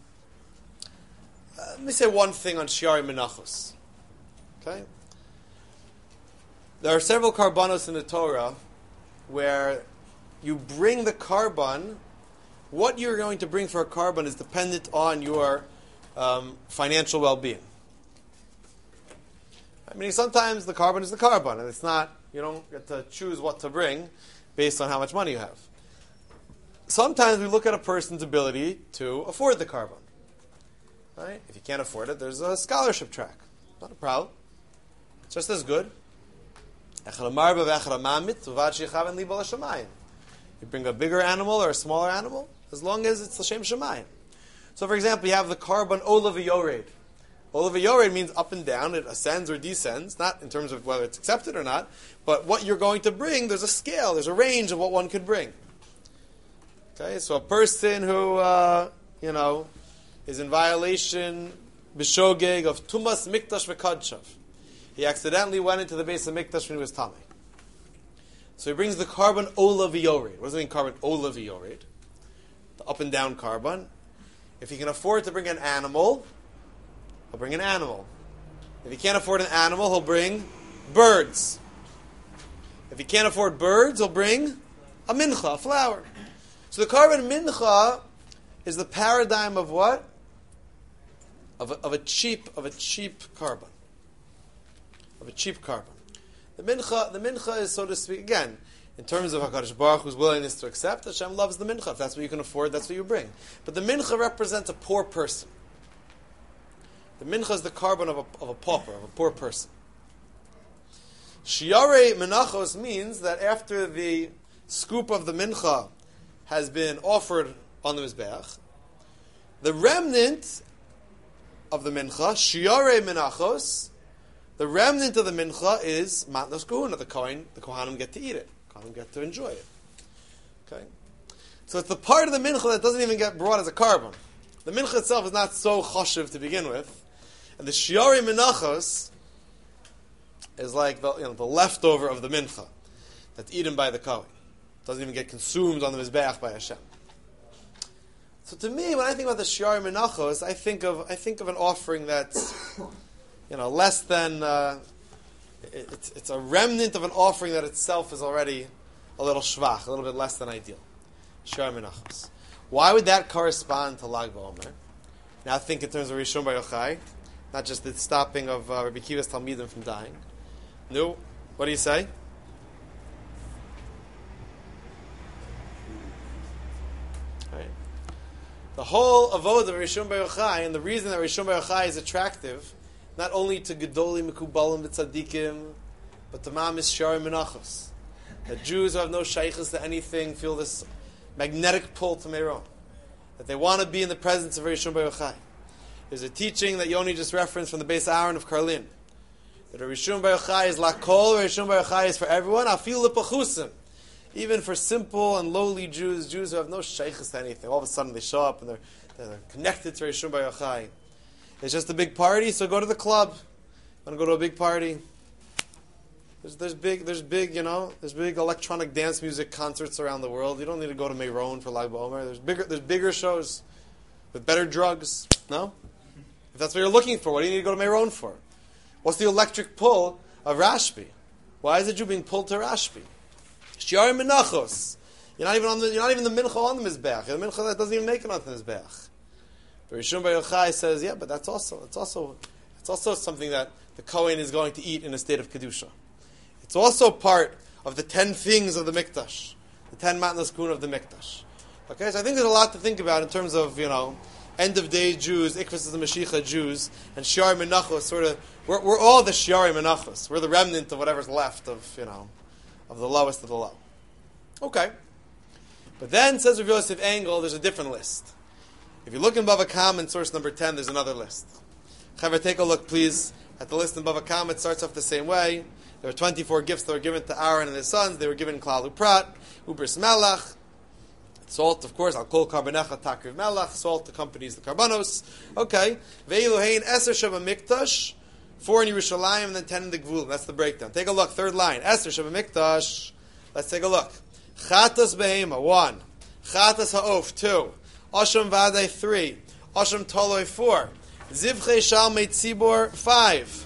Let me say one thing on Shiari Menachos. Okay? There are several karbanos in the Torah where you bring the karban, what you're going to bring for a karban is dependent on your financial well-being. I mean, sometimes the karban is the karban, and it's not, you don't get to choose what to bring based on how much money you have. Sometimes we look at a person's ability to afford the karban. Right? If you can't afford it, there's a scholarship track. Not a problem. It's just as good. You bring a bigger animal or a smaller animal, as long as it's l'shem shamayim. So, for example, you have the karban Ola v'yored. Ola v'yored means up and down. It ascends or descends, not in terms of whether it's accepted or not, but what you're going to bring, there's a scale, there's a range of what one could bring. Okay, so a person who, is in violation, b'shogeg, of tumas mikdash v'kadshav. He accidentally went into the base of mikdash when he was tamei. So he brings the karban Ola v'yored. What does it mean, karban Ola v'yored? The up and down karban. If he can afford to bring an animal, he'll bring an animal. If he can't afford an animal, he'll bring birds. If he can't afford birds, he'll bring a mincha, a flower. So the karban mincha is the paradigm of what? Of a cheap karban. Of a cheap karban. The mincha is, so to speak, again, in terms of HaKadosh Baruch Hu's willingness to accept, Hashem loves the mincha. If that's what you can afford, that's what you bring. But the mincha represents a poor person. The mincha is the karban of a pauper, of a poor person. Shiarei menachos means that after the scoop of the mincha has been offered on the mizbeach, the remnant of the mincha, shiarei menachos, the remnant of the mincha is matnos kahuna. The kohanim get to eat it. The kohanim get to enjoy it. Okay, so it's the part of the mincha that doesn't even get brought as a karban. The mincha itself is not so chashuv to begin with, and the shiarei menachos is like the leftover of the mincha that's eaten by the kohen. Doesn't even get consumed on the Mizbeach by Hashem. So to me, when I think about the Shiar Menachos, I think of an offering that's, less than. It's a remnant of an offering that itself is already a little shvach, a little bit less than ideal. Shiar Menachos. Why would that correspond to Lag BaOmer? Now think in terms of Rishon Bar Yochai, not just the stopping of Rabbi Akiva's Talmidim from dying. No, what do you say? The whole avodah of Rishon Bar Yochai, and the reason that Rishon Bar Yochai is attractive, not only to Gedolim, Mekubalim, Tzadikim, but to Ma'amis Shiar Menachos. That Jews who have no shaykhs to anything feel this magnetic pull to Meiron. That they want to be in the presence of Rishon Bar Yochai. There's a teaching that Yoni just referenced from the Beis Aaron of Karlin. That Rishon Bar Yochai is lakol, Rishon Bar Yochai is for everyone, afil lepachusim. Even for simple and lowly Jews who have no shaykhs to anything, all of a sudden they show up and they're connected to Rishon Bar Yochai. It's just a big party, so go to the club. Want to go to a big party? There's big electronic dance music concerts around the world. You don't need to go to Meiron for Lag BaOmer. There's bigger shows with better drugs. No? If that's what you're looking for, what do you need to go to Meiron for? What's the electric pull of Rashbi? Why is a Jew being pulled to Rashbi? Shiar Menachos. You're not even the mincha on the Mizbeach. The mincha that doesn't even make it onto the Mizbeach. But Rishon Bar Yochai says, yeah, but it's also something that the Kohen is going to eat in a state of Kedusha. It's also part of the 10 things of the Mikdash, the 10 matnas kun of the Mikdash. Okay, so I think there's a lot to think about in terms of, end of day Jews, Ikvus of the Mashiach Jews, and Shiar Menachos. Sort of, we're all the Shiar Menachos. We're the remnant of whatever's left of the lowest of the low. Okay, but then says Rav Yosef Engel, there's a different list. If you look in Bava Kama in source number 10, there's another list. Chaver, take a look, please, at the list in Bava Kama. It starts off the same way. There were 24 gifts that were given to Aaron and his sons. They were given Klal Uprat, Ubris Melach, salt, of course, Al Kol Karbanecha Takriv Melach, salt accompanies the Karbanos. Okay. Ve'ilu Hein Eser Sheva Mikdash, 4 in Yerushalayim, and then 10 in the Gvul. That's the breakdown. Take a look, third line. Eser Sheva Mikdash. Let's take a look. Chatas Behema, 1. Chatas Ha'of, 2. Osham Vadei 3, Osham Toloi 4, Zivchei Shalmei Tzibor 5,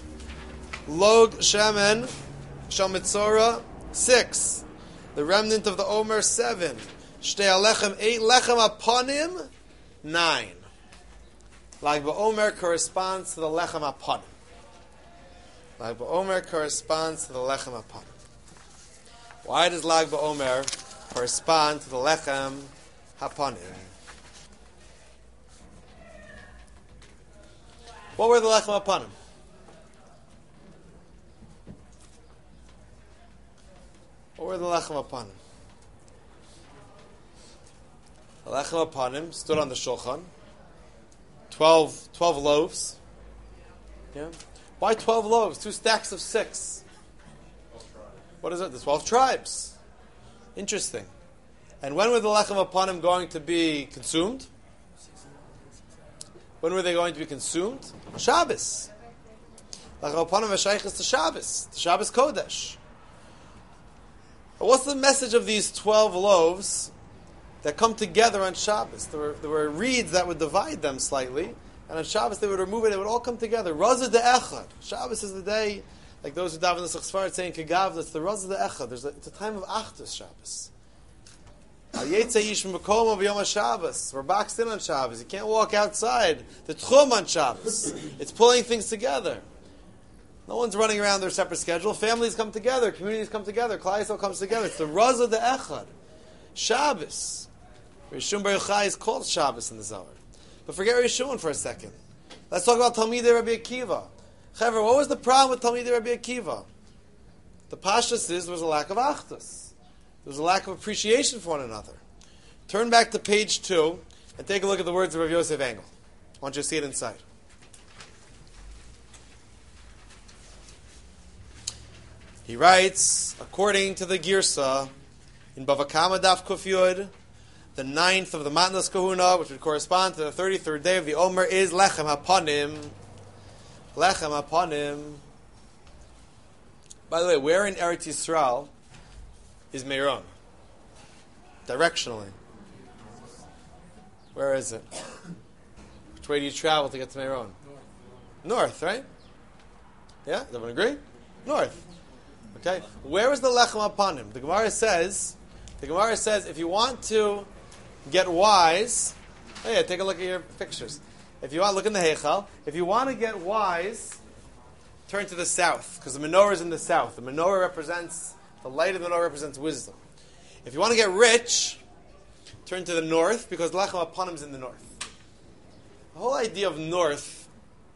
Log Shemen Shalmitzora 6, the remnant of the Omer 7, Shtei Alechem 8, Lechem Aponim 9. Lag BaOmer corresponds to the Lechem Aponim. Lag BaOmer corresponds to the Lechem Aponim. Why does Lag BaOmer correspond to the Lechem Haponim? What were the Lechem Aponim? What were the Lechem Aponim? The Lechem Aponim stood on the Shulchan. 12 loaves. Yeah. Why 12 loaves? 2 stacks of 6. What is it? The 12 tribes. Interesting. And when were the Lechem Aponim going to be consumed? When were they going to be consumed? Shabbos. Lechem Aponim v'shaychus to Shabbos. To Shabbos Kodesh. But what's the message of these 12 loaves that come together on Shabbos? There were reeds that would divide them slightly, and on Shabbos they would remove it, it would all come together. Raza de Echad. Shabbos is the day, like those who daven the Sechsfar saying Kegavla, it's the Raza de Echad. It's a time of Achdus Shabbos. Al Yetzei Ish M'Makom B'Yom Shabbos. We're boxed in on Shabbos. You can't walk outside. The Tchum on Shabbos. It's pulling things together. No one's running around their separate schedule. Families come together. Communities come together. Klal Yisrael comes together. It's the Raza de Echad. Shabbos. Rishon Bar Yochai is called Shabbos in the Zohar. But forget Rishon for a second. Let's talk about Talmidei Rabbi Akiva. Chaver, what was the problem with Talmidei Rabbi Akiva? The pashtus is there was a lack of achdus. There was a lack of appreciation for one another. Turn back to page 2 and take a look at the words of Rav Yosef Engel. I want you to see it inside. He writes, according to the Girsa, in Bava Kama Daf Kuf Yud, the 9th of the Matnas Kahuna, which would correspond to the 33rd day of the Omer, is Lechem Haponim. Lechem Haponim. By the way, where in Eretz Yisrael is Meiron? Directionally. Where is it? Which way do you travel to get to Meron? North, right? Yeah? Does everyone agree? North. Okay? Where is the Lechem upon him? The Gemara says, if you want to get wise, take a look at your pictures. If you want, look in the Heichal. If you want to get wise, turn to the south, because the menorah is in the south. The menorah represents, the light of the menorah represents wisdom. If you want to get rich, turn to the north, because Lechem upon him is in the north. The whole idea of north,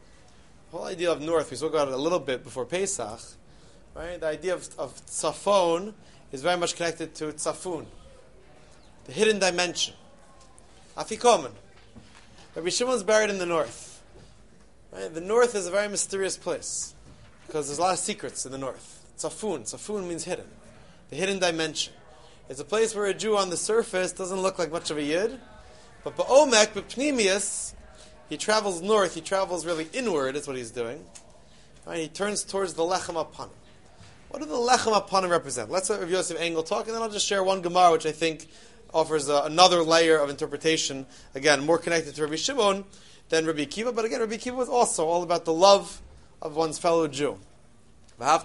we spoke about it a little bit before Pesach, right? The idea of tzafon is very much connected to tzafun, the hidden dimension. Afikomen. Rabbi Shimon's buried in the north. Right? The north is a very mysterious place because there's a lot of secrets in the north. Tzafun. Tzafun means hidden. The hidden dimension. It's a place where a Jew on the surface doesn't look like much of a Yid, but ba'omek, b'pnimius, he travels north, he travels really inward, is what he's doing. Right? He turns towards the Lechem upon him. What do the Lechem upon him represent? Let's let Rav Yosef Engel talk, and then I'll just share one Gemara, which I think offers another layer of interpretation, again, more connected to Rabbi Shimon than Rabbi Akiva, but again, Rabbi Akiva was also all about the love of one's fellow Jew. Whereas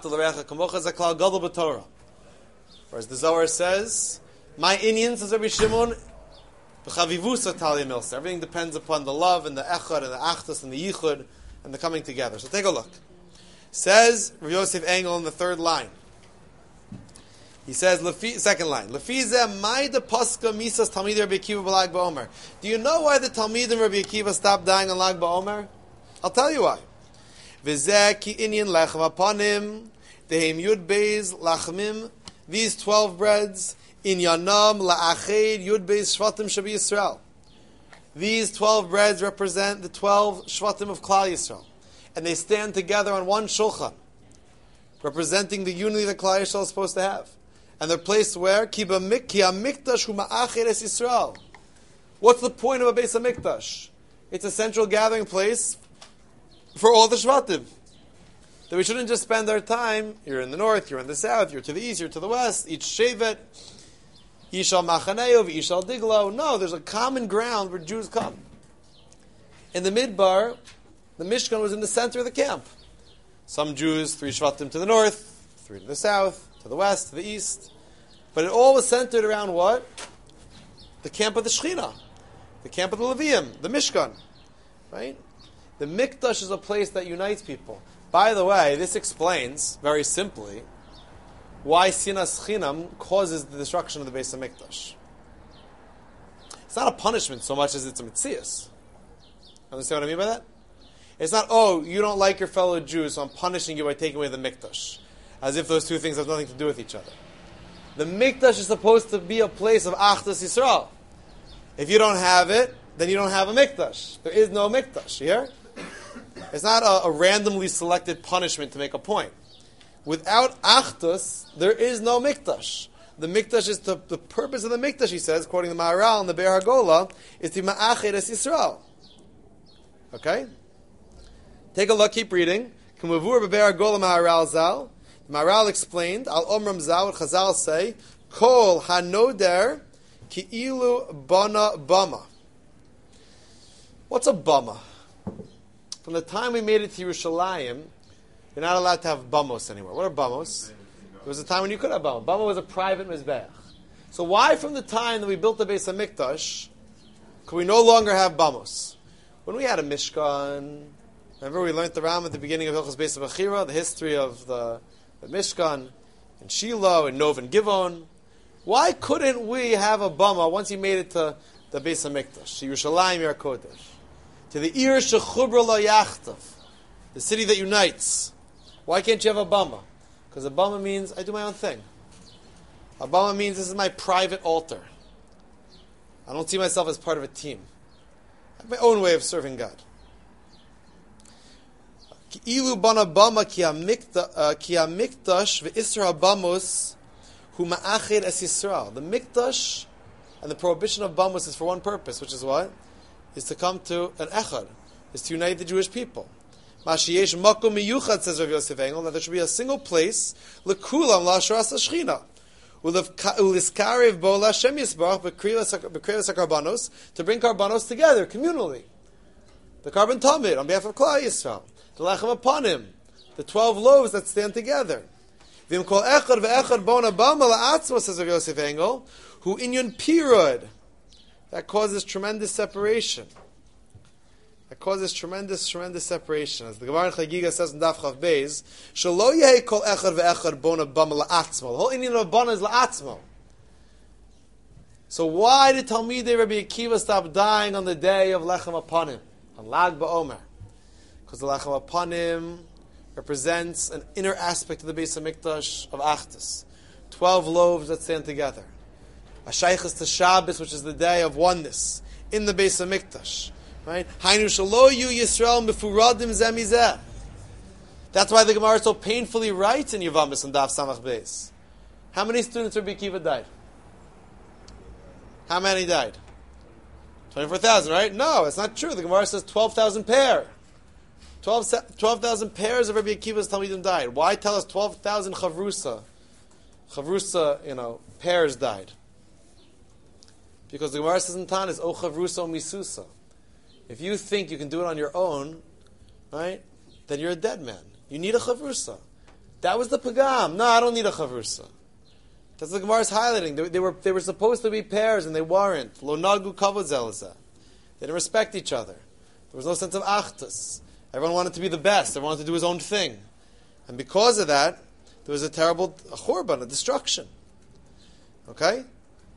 the Zohar says, my Inyan, says Rabbi Shimon, everything depends upon the love and the echad and the achdus and the yichud and the coming together. So take a look. Says Rav Yosef Engel in the third line. He says, second line, do you know why the Talmidim Rabbi Akiva stopped dying on Lag BaOmer? I'll tell you why. These 12 breads, these 12 breads represent the 12 Shvatim of Klal Yisrael. And they stand together on one shulchan, representing the unity that Klal Yisrael is supposed to have. And they're placed where? What's the point of a Beis HaMikdash? It's a central gathering place for all the Shvatim. That we shouldn't just spend our time, you're in the north, you're in the south, you're to the east, you're to the west, each Shevet, Yishal Machaneo, Yishal Diglo. No, there's a common ground where Jews come. In the Midbar, the Mishkan was in the center of the camp. Some Jews, 3 Shvatim to the north, 3 to the south, to the west, to the east. But it all was centered around what? The camp of the Shechina. The camp of the Levium, the Mishkan. Right? The Mikdash is a place that unites people. By the way, this explains, very simply, why Sinas Chinam causes the destruction of the Beis HaMikdash. It's not a punishment so much as it's a mitzias. Understand what I mean by that? It's not, you don't like your fellow Jews, so I'm punishing you by taking away the Mikdash. As if those two things have nothing to do with each other. The Mikdash is supposed to be a place of Achdus Yisrael. If you don't have it, then you don't have a Mikdash. There is no Mikdash, you hear? It's not a randomly selected punishment to make a point. Without Achdus, there is no Mikdash. The Mikdash is the purpose of the Mikdash, he says, quoting the Maharal and the Be'er HaGola, is to Ma'ached es Yisrael. Okay? Take a look, keep reading. K'mavur Be'er HaGola Maharal Zal. The Maharal explained, Al Omram Zal, what Chazal say, Kol hanoder ki'ilu bana bama. What's a bama? From the time we made it to Yerushalayim, you're not allowed to have bamos anymore. What are bamos? There was a time when you could have bama. Bama was a private mizbeach. So why from the time that we built the Beis HaMikdash could we no longer have bamos? When we had a Mishkan, remember we learned the Ram at the beginning of Hilchos Beis HaBechira, the history of the Mishkan, and Shiloh, and Nov and Givon. Why couldn't we have a bama once you made it to the Beis HaMikdash, to Yerushalayim Yer Kodesh, to the Ir Shechubra Lo Yachtav, the city that unites? Why can't you have a bama? Because a bama means I do my own thing. A bama means this is my private altar. I don't see myself as part of a team. I have my own way of serving God. Ilu bana bama ki hamikdash ve'isra bamos hu ma'achid es Yisrael. The mikdash and the prohibition of bamos is for one purpose, which is what? Is to come to an echad, is to unite the Jewish people. Mashiyesh makom miyuchad, says Rav Yosef Engel, that there should be a single place lekulam la'asharas hashchina uliskarev bo l'Hashem Yisbarach b'kriyas hakarbanos, to bring karbanos together communally. The carbon tamid on behalf of Klal Yisrael, the lechem upon him, the 12 loaves that stand together. V'im kol echad ve'echad bona bama la'atzmo, says Rav Yosef Engel, who inyan pirud, that causes tremendous separation. That causes tremendous separation. As the Gemara in Chagiga says in Daf Chav Beis, shelo yehei kol echad ve'echad bona bama la'atzmo. The whole inyan of bona is la'atzmo. So why did Talmidei Rabbi Akiva stop dying on the day of Lechem upon him? On Lag BaOmer, because the Lechem upon him represents an inner aspect of the Beis Hamikdash of Achdus. 12 loaves that stand together. A Shaychus to Shabbos, which is the day of oneness in the Beis Hamikdash. Right? Hainu shelo yu Yisrael mefuradim zemizeh. That's why the Gemara so painfully writes in Yevamos and Daf Samach Beis. How many students Rabbi Akiva died? How many died? 24,000, right? No, it's not true. The Gemara says 12,000 pair. 12,000 pairs of Rabbi Akiva's Talmidim died. Why tell us 12,000 chavrusa? Chavrusa, pairs died. Because the Gemara says in Tanis, O chavrusa o misusa. If you think you can do it on your own, right, then you're a dead man. You need a chavrusa. That was the pagam. No, I don't need a chavrusa. That's what the Gemara is highlighting. They were supposed to be pairs, and they weren't. Lo nagu kavod zelazeh. They didn't respect each other. There was no sense of achdus. Everyone wanted to be the best. Everyone wanted to do his own thing. And because of that, there was a terrible churban, a destruction. Okay?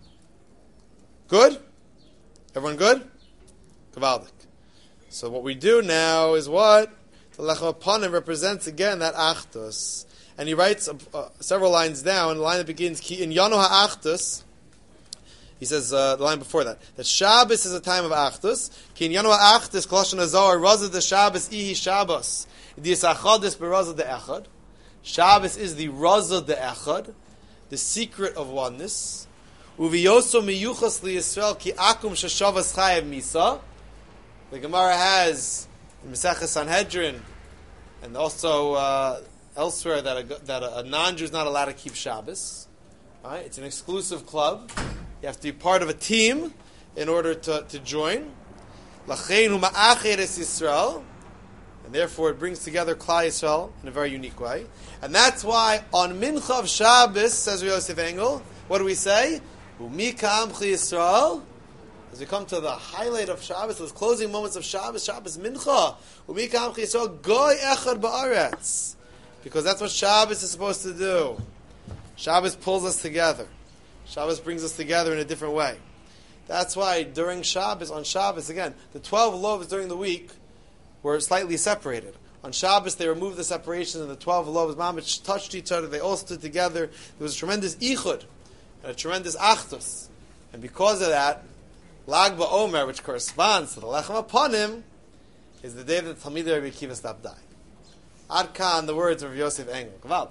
Good? Everyone good? Gavaldik. So what we do now is what? The Lechem upon him represents again that achdus. And he writes several lines down. The line that begins, Ki in Yano ha'achdus, he says the line before that Shabbos is a time of achdus. Ki in Yano ha'achdus, Koloshon Hazor, Razah de Shabbos, Ihi Shabbos, Dias achadus berazah de echad. Shabbos is the Razah de echad, the secret of oneness. Uviyoso miyuchas li Yisrael, Ki akum sheshavas chayev misa. The Gemara has in Maseches Sanhedrin, and also elsewhere that a non-Jew is not allowed to keep Shabbos. Right? It's an exclusive club. You have to be part of a team in order to join. Lacheinu ma'acheres Yisrael, and therefore it brings together Klal Yisrael in a very unique way. And that's why on Mincha of Shabbos, says Yosef Engel, what do we say? Umi ka'amchi Yisrael. As we come to the highlight of Shabbos, those closing moments of Shabbos Mincha. Umi ka'amchi Yisrael goy echad ba'aretz. Because that's what Shabbos is supposed to do. Shabbos pulls us together. Shabbos brings us together in a different way. That's why during Shabbos, on Shabbos, again, the 12 loaves during the week were slightly separated. On Shabbos, they removed the separation, and the 12 loaves, Mamach, touched each other. They all stood together. There was a tremendous ichud and a tremendous achdus. And because of that, Lag BaOmer, which corresponds to the Lechem upon him, is the day that Talmidei Rabbi Akiva stopped dying. Ad kan, the words of Yosef Engel. Gavaldik.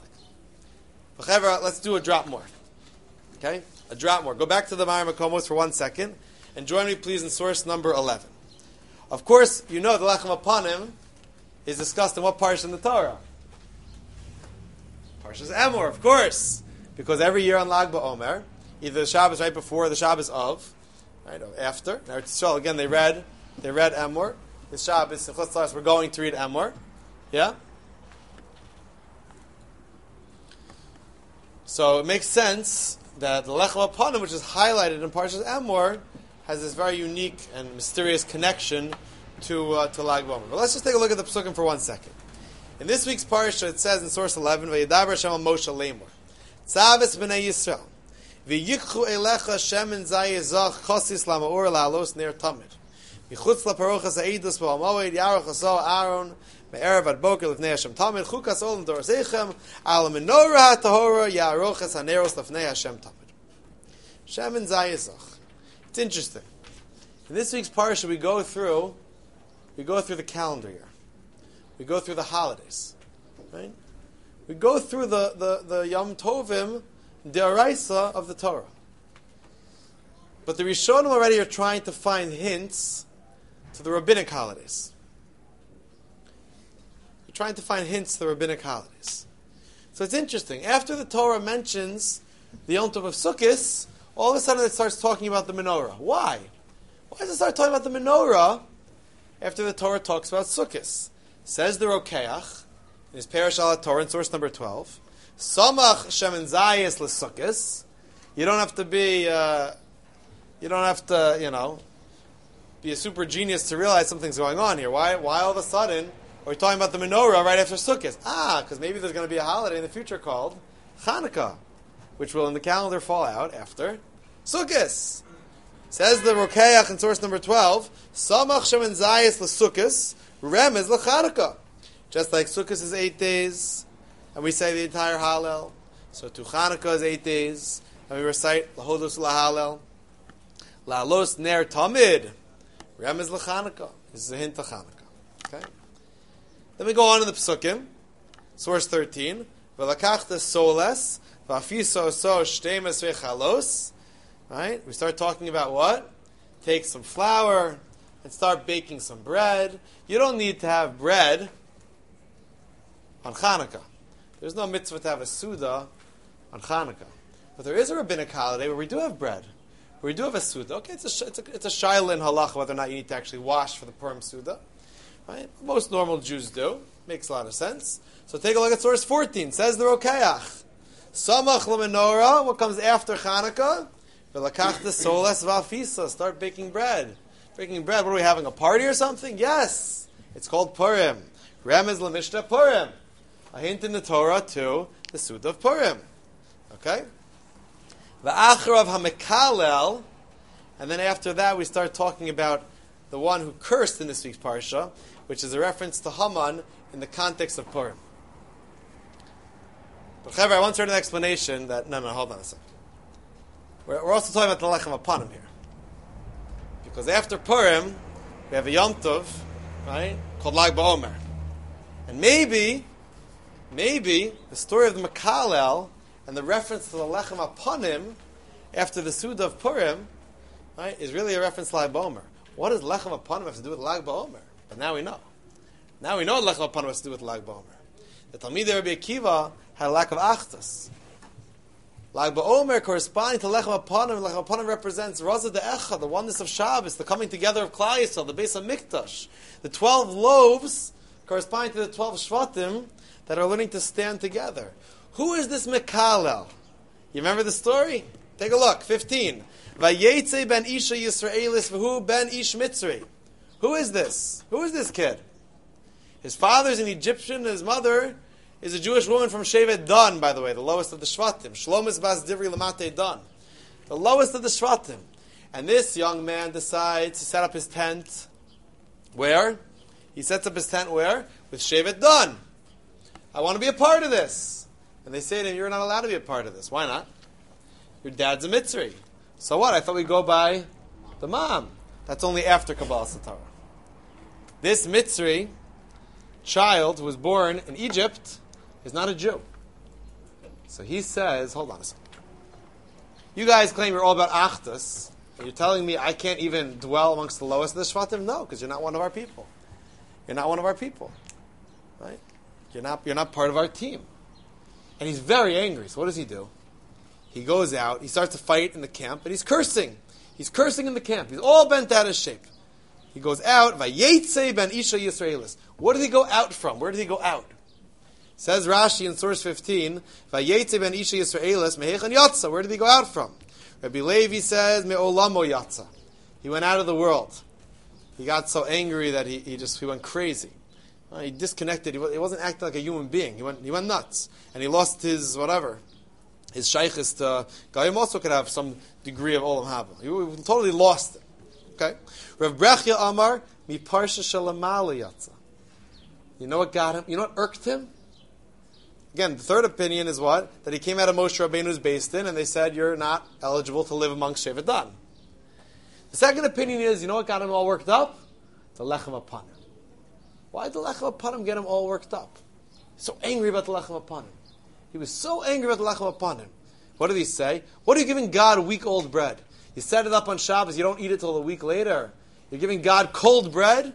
Let's do a drop more. Okay? A drop more. Go back to the Ma'ar Makomos for 1 second, and join me please in source number 11. Of course, the Lechem upon him is discussed in what parsha in the Torah? Parshas Emor, of course. Because every year on Lag BaOmer, either the Shabbos right before or the Shabbos of, right, or after. Now, so again, they read Emor. This Shabbos, we're going to read Emor. Yeah? So it makes sense that the Lechem upon him, which is highlighted in Parshas Emor, has this very unique and mysterious connection to Lag BaOmer. But let's just take a look at the Pesukim for 1 second. In this week's Parsha, it says in source 11, Vayedaber Hashem al Moshe Lemor, Tzaves b'nei Yisrael, V'yikchu elecha shemen zayezach chosis la'ma'or la'alos ner tamid. Michutz la'parochas ha'idus b'al-moed, Yarach haso Aaron, me'erev ad boker l'fnei Hashem tamid, chukas olam dorasechem, al menorah ha'tahora, Yarochas ha'neros l'fnei Hashem tamid. Shemen zayezach. It's interesting. In this week's Parsha, we go through the calendar year. We go through the holidays. Right? We go through the Yom Tovim, De'araisa of the Torah. But the Rishonim already are trying to find hints to the rabbinic holidays. They're trying to find hints to the rabbinic holidays. So it's interesting. After the Torah mentions the Yom Tov of Sukkot, all of a sudden it starts talking about the menorah. Why? Why does it start talking about the menorah after the Torah talks about Sukkot? Says the Rokeach, in his Perish al Torah, in source number 12, Samach shemen zayis l'Sukkot. You don't have to be, be a super genius to realize something's going on here. Why all of a sudden are we talking about the menorah right after Sukkot? Because maybe there's going to be a holiday in the future called Chanukah, which will in the calendar fall out after Sukkot. Says the Rokeach in source number 12, Samach shemen zayis l'Sukkot, remez l'Chanukah. Just like Sukkot is 8 days, and we say the entire Hallel, so to Chanukah is 8 days, and we recite Lahodus Lahalel, La'alos Ner Tamid, Remez L'Chanukah. This is a hint to Chanukah. Okay? Then we go on in the Pesukim, source 13, V'lakachta soles, V'afiso so shtemes v'chalos. Right? We start talking about what? Take some flour and start baking some bread. You don't need to have bread on Chanukah. There's no mitzvah to have a Suda on Chanukah. But there is a rabbinic holiday where we do have bread, where we do have a Suda. Okay, it's a shaila in halacha whether or not you need to actually wash for the Purim Suda. Right? Most normal Jews do. Makes a lot of sense. So take a look at source 14. Says the Rokeach, Samach l'menorah, what comes after Chanukah? V'lakachta soles v'afisa, start baking bread. Baking bread, what are we having, a party or something? Yes! It's called Purim. Remez l'mishta Purim. A hint in the Torah to the Suda of Purim. Okay? V'acharav hamekalel, and then after that we start talking about the one who cursed in this week's parsha, which is a reference to Haman in the context of Purim. But Chaver, I once heard an explanation that, hold on a second. We're also talking about the Lechem Apanim here. Because after Purim, we have a Yom Tov, right, called Lag BaOmer. And maybe the story of the Mekalel and the reference to the Lechem Apanim after the Suda of Purim, right, is really a reference to Lag BaOmer. What does Lechem Apanim have to do with Lag BaOmer? But now we know. Now we know what Lechem Apanim has to do with Lag BaOmer. The Talmidei Rabbi Akiva had a lack of Achtas. Lag BaOmer corresponding to Lechem Apanim. Lechem Apanim represents Raza De'echa, the oneness of Shabbos, the coming together of Klal Yisrael, the Beis HaMikdash. The 12 loaves corresponding to the 12 Shvatim that are learning to stand together. Who is this Mekalel? You remember the story? Take a look. 15. Vayetze ben Isha Yisraelis v'hu ben Ish Mitzri. Who is this? Who is this kid? His father is an Egyptian, and his mother is a Jewish woman from Shevet Dan, by the way, the lowest of the Shvatim. Shlomis bas Divri Lamate Dan. The lowest of the Shvatim. And this young man decides to set up his tent. Where? He sets up his tent where? With Shevet Dan. I want to be a part of this. And they say to him, you're not allowed to be a part of this. Why not? Your dad's a Mitzri. So what? I thought we'd go by the mom. That's only after Kabbalah Satorah. This Mitzri child who was born in Egypt is not a Jew. So he says, hold on a second. You guys claim you're all about Achdus, and you're telling me I can't even dwell amongst the lowest of the Shvatim? No, because you're not one of our people. You're not one of our people. Right? You're not part of our team. And he's very angry. So what does he do? He goes out, he starts to fight in the camp, and he's cursing. He's cursing in the camp. He's all bent out of shape. He goes out, Vayetze ben Isha Yisraelis. What did he go out from? Where did he go out? Says Rashi in source 15, Vayetze ben Isha Yisraelis mehechan yatsa. Where did he go out from? Rabbi Levi says, me'olamo yatsa. He went out of the world. He got so angry that he went crazy. He disconnected. He wasn't acting like a human being. He went nuts. And he lost his whatever. His shaykhis to Goyim also could have some degree of Olam Haba. He totally lost it. Okay? Rav Brechia Amar, mi parsha shalamala yatsa. You know what got him? You know what irked him? Again, the third opinion is what? That he came out of Moshe Rabbeinu's Beis Din and they said, you're not eligible to live amongst Shevet Dan. The second opinion is, you know what got him all worked up? The Lechem Apanim. Why did the Lechem Apanim get him all worked up? So angry about the Lechem Apanim. He was so angry about the Lechem Apanim. What did he say? What are you giving God week-old bread? You set it up on Shabbos, you don't eat it till a week later. You're giving God cold bread?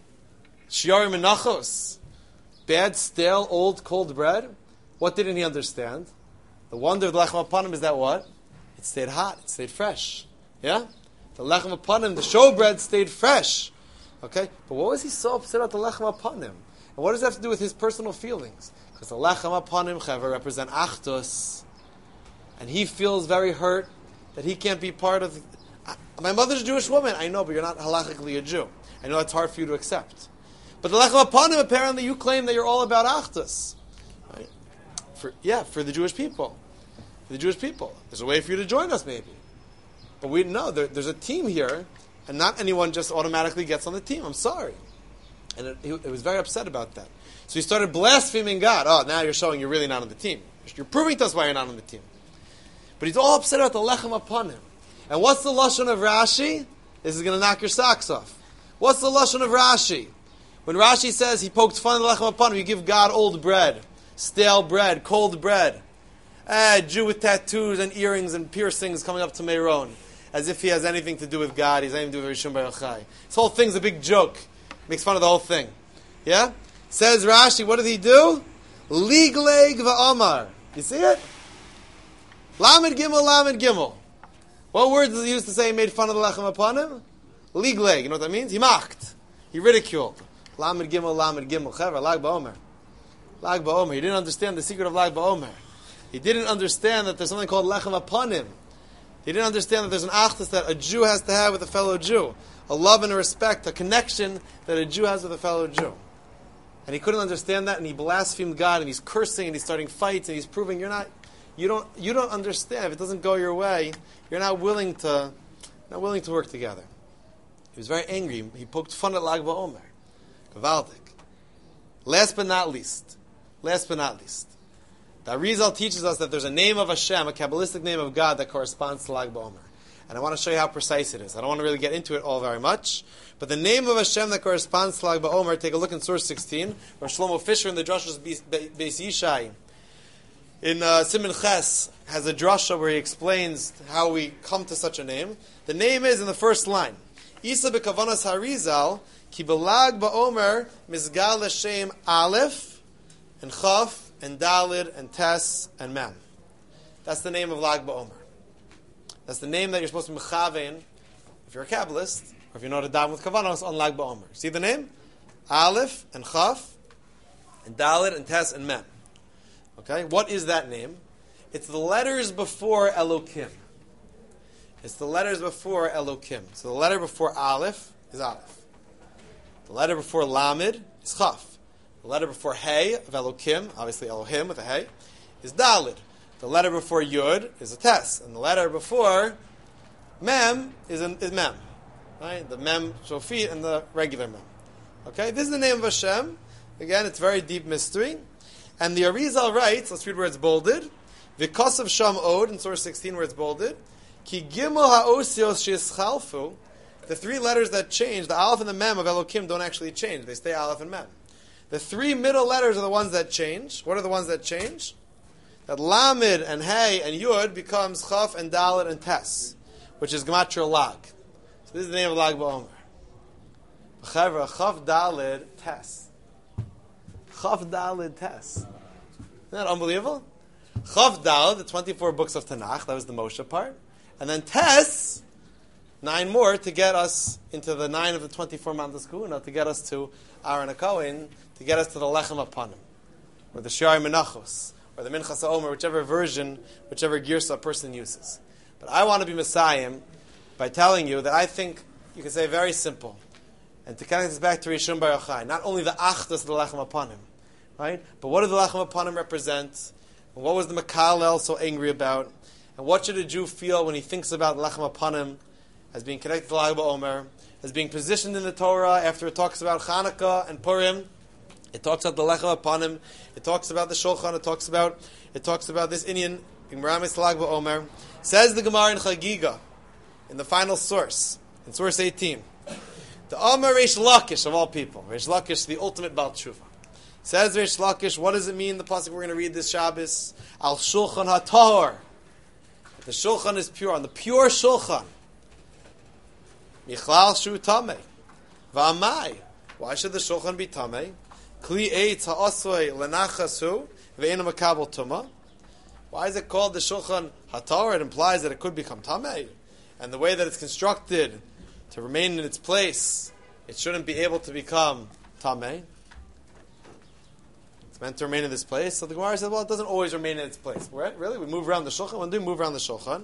Shiari menachos. Bad, stale, old, cold bread? What didn't he understand? The wonder of the lechem apanim is that what? It stayed hot. It stayed fresh. Yeah? The lechem apanim, the showbread, stayed fresh. Okay? But what was he so upset about the lechem apanim? And what does that have to do with his personal feelings? Because the lechem apanim, chaver, represent achdus. And he feels very hurt that he can't be part of... My mother's a Jewish woman. I know, but you're not halachically a Jew. I know that's hard for you to accept. But the lechem apanim, apparently you claim that you're all about achdus. Right? For the Jewish people. For the Jewish people. There's a way for you to join us, maybe. But we know there's a team here, and not anyone just automatically gets on the team. I'm sorry. And he was very upset about that. So he started blaspheming God. Oh, now you're showing you're really not on the team. You're proving to us why you're not on the team. But he's all upset about the lechem apanim. And what's the lashon of Rashi? This is going to knock your socks off. What's the lashon of Rashi? When Rashi says he poked fun at the lechem apanim, you give God old bread, stale bread, cold bread. A Jew with tattoos and earrings and piercings coming up to Meron, as if he has anything to do with God. He's anything to do with Rishon Bar Yochai. This whole thing's a big joke. Makes fun of the whole thing. Yeah? Says Rashi, what did he do? Ligleg va'amar. You see it? Lamed Gimel, Lamed Gimel. What words does he use to say he made fun of the lechem apanim? Ligleg. You know what that means? He mocked. He ridiculed. Lamed Gimel, Lamed Gimel. Chaver, Lag BaOmer. Lag BaOmer. He didn't understand the secret of Lag BaOmer. He didn't understand that there's something called lechem apanim. He didn't understand that there's an achdus that a Jew has to have with a fellow Jew. A love and a respect, a connection that a Jew has with a fellow Jew. And he couldn't understand that, and he blasphemed God, and he's cursing, and he's starting fights, and he's proving you don't understand. If it doesn't go your way, you're not willing to work together. He was very angry. He poked fun at Lag BaOmer. Gavaldik. Last but not least, the Arizal teaches us that there's a name of Hashem, a Kabbalistic name of God that corresponds to Lag BaOmer. And I want to show you how precise it is. I don't want to really get into it all very much. But the name of Hashem that corresponds to Lag BaOmer, take a look in Source 16, where Shlomo Fisher in the Drashos Beis Yishai, in Siman Ches, has a drasha where he explains how we come to such a name. The name is in the first line. Isa bekavanas Harizal, ki belag BaOmer mizgal Hashem Aleph, and Chaf, and Dalid, and Tes, and Mem. That's the name of Lag BaOmer. That's the name that you're supposed to be mechavein if you're a Kabbalist, or if you know how to daven with Kavanos on Lag BaOmer. See the name? Aleph, and Chaf, and Dalid, and Tes, and Mem. Okay? What is that name? It's the letters before Elokim. It's the letters before Elokim. So the letter before Aleph is Aleph. The letter before Lamed is Chaf. The letter before Hey of Elokim, obviously Elohim with a Hey, is Dalid. The letter before Yud is a Tes. And the letter before Mem is Mem. Right? The Mem Shofit and the regular Mem. Okay? This is the name of Hashem. Again, it's very deep mystery. And the Arizal writes, let's read where it's bolded. V'kosav Sham Od, in Source 16 where it's bolded. Ki Gimel ha'osios she'eschalfu. The three letters that change, the Aleph and the Mem of Elokim don't actually change. They stay Aleph and Mem. The three middle letters are the ones that change. What are the ones that change? That Lamed and Hey and Yud becomes Chaf and Dalet and Tes, which is Gematria Lag. So this is the name of Lag BaOmer. Chaf Dalet Tes. Chaf Dalet Tes. Isn't that unbelievable? Chaf Dalet, the 24 books of Tanakh, that was the Moshe part. And then Tes, 9 more to get us into the 9 of the 24 Mandas Kahuna, to get us to Aaron HaKohen, to get us to the Lechem Apanim, or the Shirai Menachos, or the Minchas HaOmer, whichever version, whichever girsa a person uses. But I want to be Messiah by telling you that I think you can say very simple, and to connect this back to Rishon Bar Yochai, not only the Achdus of the Lechem Apanim, right? But what do the Lechem Apanim represent? And what was the Mekalel so angry about? And what should a Jew feel when he thinks about Lechem Apanim as being connected to Lag BaOmer, as being positioned in the Torah after it talks about Chanukah and Purim? It talks about the Lechem Apanim. It talks about the Shulchan. It talks about this Indian in Meramis Lag BaOmer. Says the Gemara in Chagiga, in the final source, in source 18, the Amar Reish Lakish of all people, Reish Lakish, the ultimate Baal Tshuva. Says Reish Lakish, what does it mean? The pasuk we're going to read this Shabbos, Al Shulchan HaTahor. The Shulchan is pure, on the pure Shulchan. Michlal Shu Tamei. V'amai. Why should the Shulchan be Tamei? Kli Eitz Ha'asoi Lenachasu Ve'enu Makabel Tuma. Why is it called the Shulchan HaTorah? It implies that it could become Tameh. And the way that it's constructed to remain in its place, it shouldn't be able to become Tameh. It's meant to remain in this place. So the Gemara says, well, it doesn't always remain in its place. Really? We move around the Shulchan? When do we move around the Shulchan?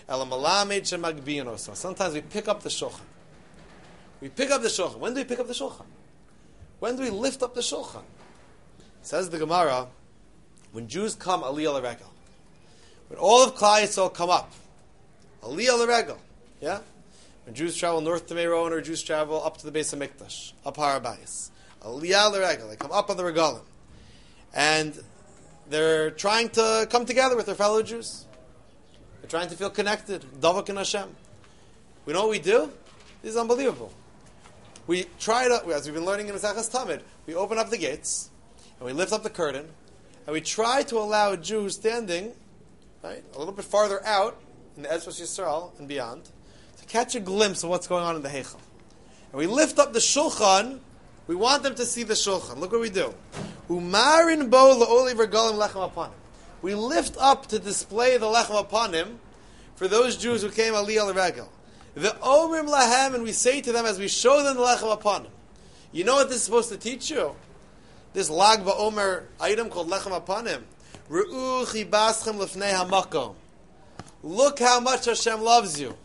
Sometimes we pick up the Shulchan. We pick up the Shulchan. When do we pick up the Shulchan? When do we lift up the Shulchan? Says the Gemara, when Jews come Aliyah L'Regel. When all of Klal Yisrael come up, Aliyah L'Regel, yeah? When Jews travel north to Meron, or Jews travel up to the Beis HaMikdash, up Har HaBayis, Aliyah L'Regel, they come up on the Regalim. And they're trying to come together with their fellow Jews. They're trying to feel connected, Davak and Hashem. We know what we do? This is unbelievable. We try to, as we've been learning in Maseches Tamid, we open up the gates, and we lift up the curtain, and we try to allow a Jew who's standing, right, a little bit farther out, in the Eretz Yisrael and beyond, to catch a glimpse of what's going on in the Heichal. And we lift up the Shulchan, we want them to see the Shulchan. Look what we do. Umarin bo la'oli regalim lechem upon him. We lift up to display the lechem upon him for those Jews who came Aliyah L'Regel. The omrim lahem, and we say to them as we show them the lechem upon him. You know what this is supposed to teach you? This Lag BaOmer item called lechem upon him. Re'u chibaschem lefnei hamakom. Look how much Hashem loves you.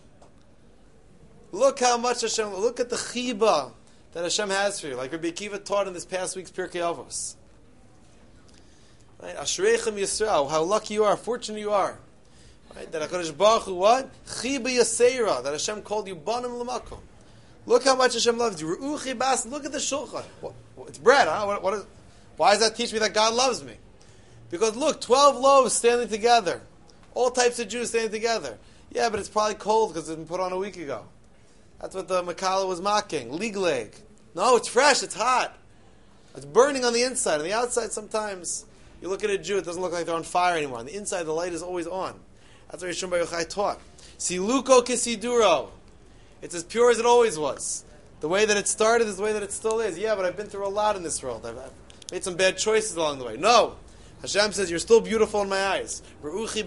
Look how much Hashem. Look at the chiba that Hashem has for you. Like Rabbi Akiva taught in this past week's Pirkei Avos. Right? Ashreichem Yisrael. How lucky you are, fortunate you are. Right? That HaKadosh Baruch Hu what? Chiba Yaseira. That Hashem called you Banim L'Makom. Look how much Hashem loves you. Re'u chibas. Look at the Shulchan. It's bread, huh? Why does that teach me that God loves me? Because look, 12 loaves standing together. All types of Jews standing together. Yeah, but it's probably cold because it's been put on a week ago. That's what the Makala was mocking. Ligleg. No, it's fresh, it's hot. It's burning on the inside. On the outside, sometimes you look at a Jew, it doesn't look like they're on fire anymore. On the inside, the light is always on. That's what Yeshua Bar Yochai taught. Siluko kisiduro. It's as pure as it always was. The way that it started is the way that it still is. Yeah, but I've been through a lot in this world. I've made some bad choices along the way. No. Hashem says, you're still beautiful in my eyes. You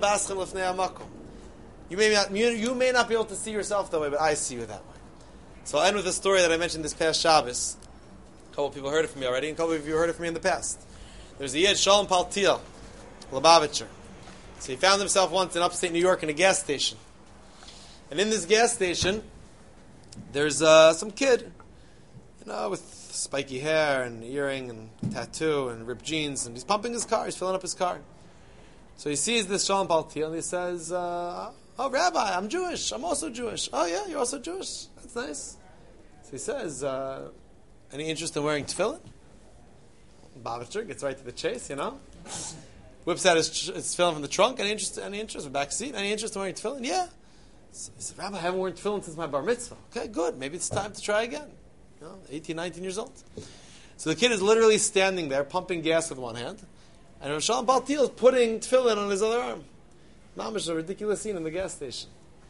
may not be able to see yourself that way, but I see you that way. So I'll end with a story that I mentioned this past Shabbos. A couple of people heard it from me already, and a couple of you heard it from me in the past. There's a Yid, Shalom Paltiel, Lubavitcher. So he found himself once in upstate New York in a gas station. And in this gas station, there's some kid, with spiky hair and earring and tattoo and ripped jeans, and he's pumping his car, he's filling up his car. So he sees this Shalom Paltiel, and he says, oh, Rabbi, I'm Jewish, I'm also Jewish. Oh yeah, you're also Jewish? That's nice. So he says, any interest in wearing tefillin? Bavitcher gets right to the chase, Whips out his tefillin from the trunk. Any interest in the back seat? Any interest in wearing tefillin? Yeah. So he said, Rabbi, I haven't worn tefillin since my bar mitzvah. Okay, good. Maybe it's time to try again. 18, 19 years old. So the kid is literally standing there, pumping gas with one hand, and Rav Shalom Paltiel is putting tefillin on his other arm. Mamish, a ridiculous scene in the gas station.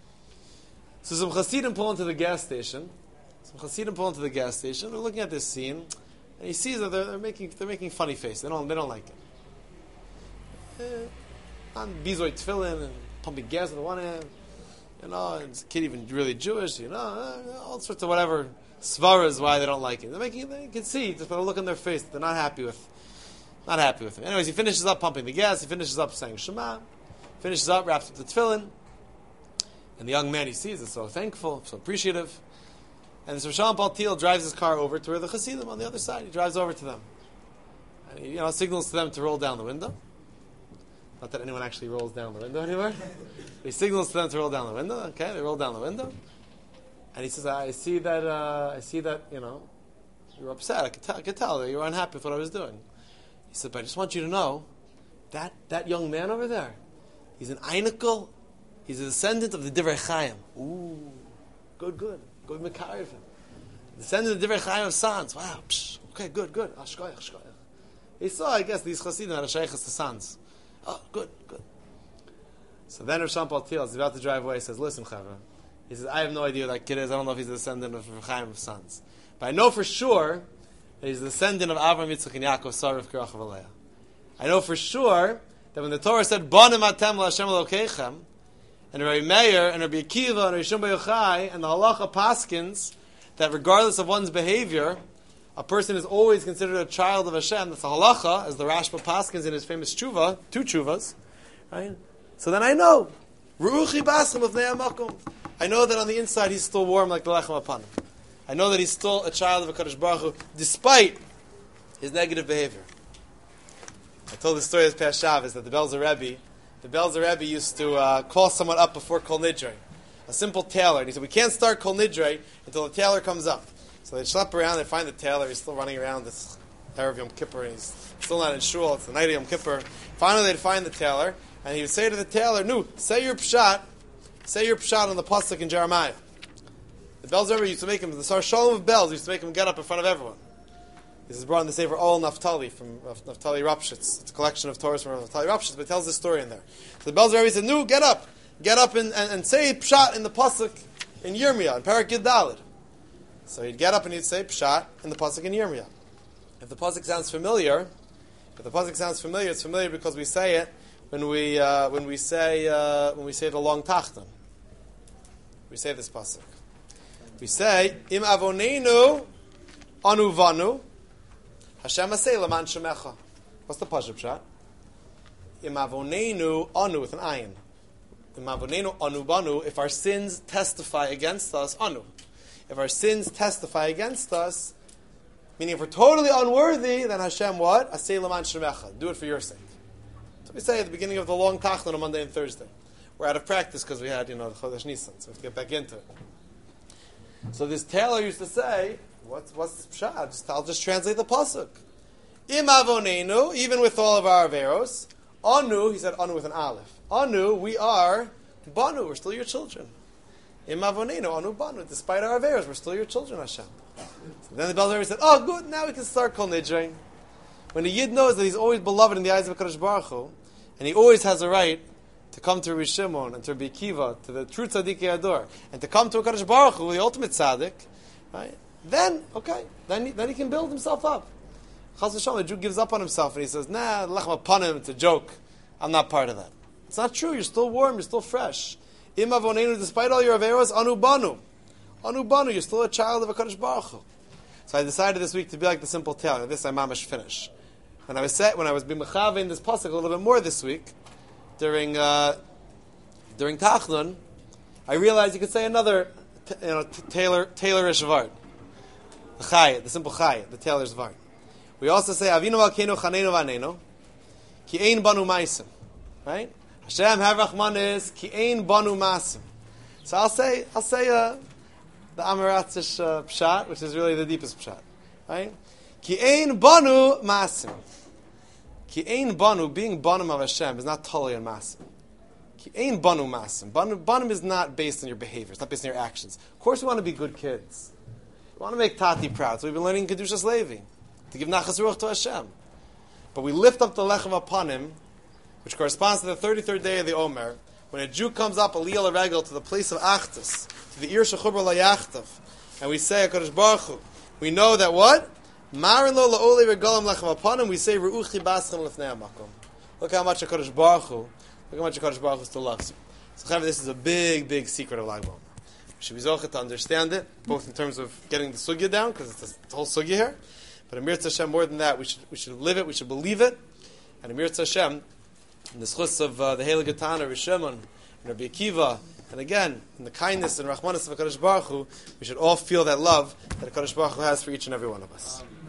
So some Hasidim pull into the gas station. They're looking at this scene, and he sees that they're making funny faces. They don't like it. On bizoy tefillin and pumping gas with one hand. And the kid even really Jewish. All sorts of whatever svaras why they don't like it. They can see just by the look on their face that they're not happy with him. Anyways, he finishes up pumping the gas. He finishes up saying Shema. Finishes up, wraps up the tefillin. And the young man, he sees is so thankful, so appreciative. And so Shalom Paltiel drives his car over to where the Hasidim on the other side. He drives over to them. And he signals to them to roll down the window. Not that anyone actually rolls down the window anywhere. He signals to them to roll down the window. Okay, they roll down the window. And he says, I see that, you're upset. I could tell that you're unhappy with what I was doing. He said, but I just want you to know, that young man over there, he's an Einikel. He's a descendant of the Divrei Chaim. Ooh, good. Good Mekarev. Descendant of the Divrei Chaim of Sons. Wow, okay, good. Ashkoyach. He saw, I guess, these Chassidim had a sheikhs to Sons. Oh, good. So then Rav Shalom Paltiel is about to drive away. He says, listen, Chavra. He says, I have no idea who that kid is. I don't know if he's a descendant of Chaim of Sons. But I know for sure that he's a descendant of Avraham, Yitzchak, and Yaakov, Sarah, Kirachav, Aleah. I know for sure that when the Torah said, Banim atem l'Hashem Elokeichem, and Rabbi Meir, and Rabbi Akiva, and Rishon Bar Yochai, and the halacha paskins, that regardless of one's behavior, a person is always considered a child of Hashem. That's a halacha, as the Rashba paskins in his famous tshuva, 2 tshuvas, right? So then I know, Ru'uchi baschem of Nei HaMakom. I know that on the inside he's still warm like the lechem apanim. I know that he's still a child of HaKadosh Baruch Hu, despite his negative behavior. I told the story this past Shabbos that the Belzer Rebbe used to call someone up before Kol Nidrei, a simple tailor. And he said, we can't start Kol Nidrei until the tailor comes up. So they schlep around, they find the tailor, he's still running around this Erev Yom Kippur, and he's still not in shul, it's the night of Yom Kippur. Finally they'd find the tailor, and he would say to the tailor, "No, say your pshat on the pasuk in Jeremiah." The Belzer Rebbe used to make him, the Sar Shalom of Bells used to make him get up in front of everyone. This is brought in the Sefer Ol Naftali from Naftali Rapshitz. It's a collection of Torahs from Naftali Rapshitz, but it tells this story in there. So the Belzer Rebbe said, "No, get up and say pshat in the pasuk in Yirmiyah, in Parak Yud Daled." So he'd get up and he'd say pshat in the pasuk in Yirmiyah. If the pasuk sounds familiar, it's familiar because we say it when we say the long tachton. We say this pasuk. We say Im Avoneinu Anu Vanu Hashem Aseh Laman Shemecha. What's the pasuk pshat? Im Avoneinu Anu with an ayin. Im Avoneinu Anu Banu. If our sins testify against us, Anu. If our sins testify against us, meaning if we're totally unworthy, then Hashem what? Aseh Laman Shemecha. Do it for your sake. So we say at the beginning of the long tachton on Monday and Thursday. We're out of practice because we had, the Chodesh Nisan, so we have to get back into it. So this tailor used to say, what's pshat? I'll just translate the pasuk. Im avonenu, even with all of our averos, anu, he said anu with an aleph. Anu, we are banu, we're still your children. Im avonenu, anu banu, despite our averos, we're still your children, Hashem. So then the Belzer Rebbe said, oh good, now we can start Kol Nidrei. When a Yid knows that he's always beloved in the eyes of HaKadosh Baruch Hu, and he always has a right to come to Rabbi Shimon and to Rabbi Akiva, to the true Tzaddik Ador, and to come to HaKadosh Baruch Hu, the ultimate Tzaddik, right? Then he can build himself up. Chas v'shalom, the Jew gives up on himself and he says, nah, lechem apanim, it's a joke. I'm not part of that. It's not true. You're still warm. You're still fresh. Im avonenu, despite all your averos, anu banu. Anu banu, you're still a child of HaKadosh Baruch Hu. So I decided this week to be like the simple tailor. This I mamash finish. When I was being mechav in this pasuk a little bit more this week, during Tachnun, I realized you could say another, tailorish vart. The chayit, the simple chayit, the tailor's vart. We also say Avinu Malkeinu Chaneinu Vanenu, Ki Ein Banu Maisim, right? Hashem have Rachmanis, Ki Ein Banu Masim. So I'll say the Amaratzish pshat, which is really the deepest pshat, right? Ki Ein Banu Masim. Ki Ein Banu, being Banum of Hashem, is not totally on Masim. Ki Ein Banu Masim. Banum is not based on your behavior. It's not based on your actions. Of course we want to be good kids. We want to make Tati proud. So we've been learning Kedushas Levi, to give Nachas Ruach to Hashem. But we lift up the Lechem Apanim, which corresponds to the 33rd day of the Omer, when a Jew comes up, Aliyah L'Regel, to the place of Achtus, to the Ir Shechubra L'Yachtav, and we say, HaKadosh Baruch Hu, we know that what? Marin lo la'olei regalim lechem apanim. We say Ru'uchi baschem lefnei hamakom. Look how much HaKadosh Baruch Hu still loves you. So this is a big, big secret of Lag BaOmer. We should be zocheh to understand it, both in terms of getting the sugya down, because it's the whole sugya here. But Amir Hashem, more than that, we should live it. We should believe it. And Amir Hashem, in the schus of the Heilige Tana, Rabbi Shimon, and Rabbi Akiva, and again, in the kindness and Rachmanis of HaKadosh Baruch Hu, we should all feel that love that HaKadosh Baruch Hu has for each and every one of us.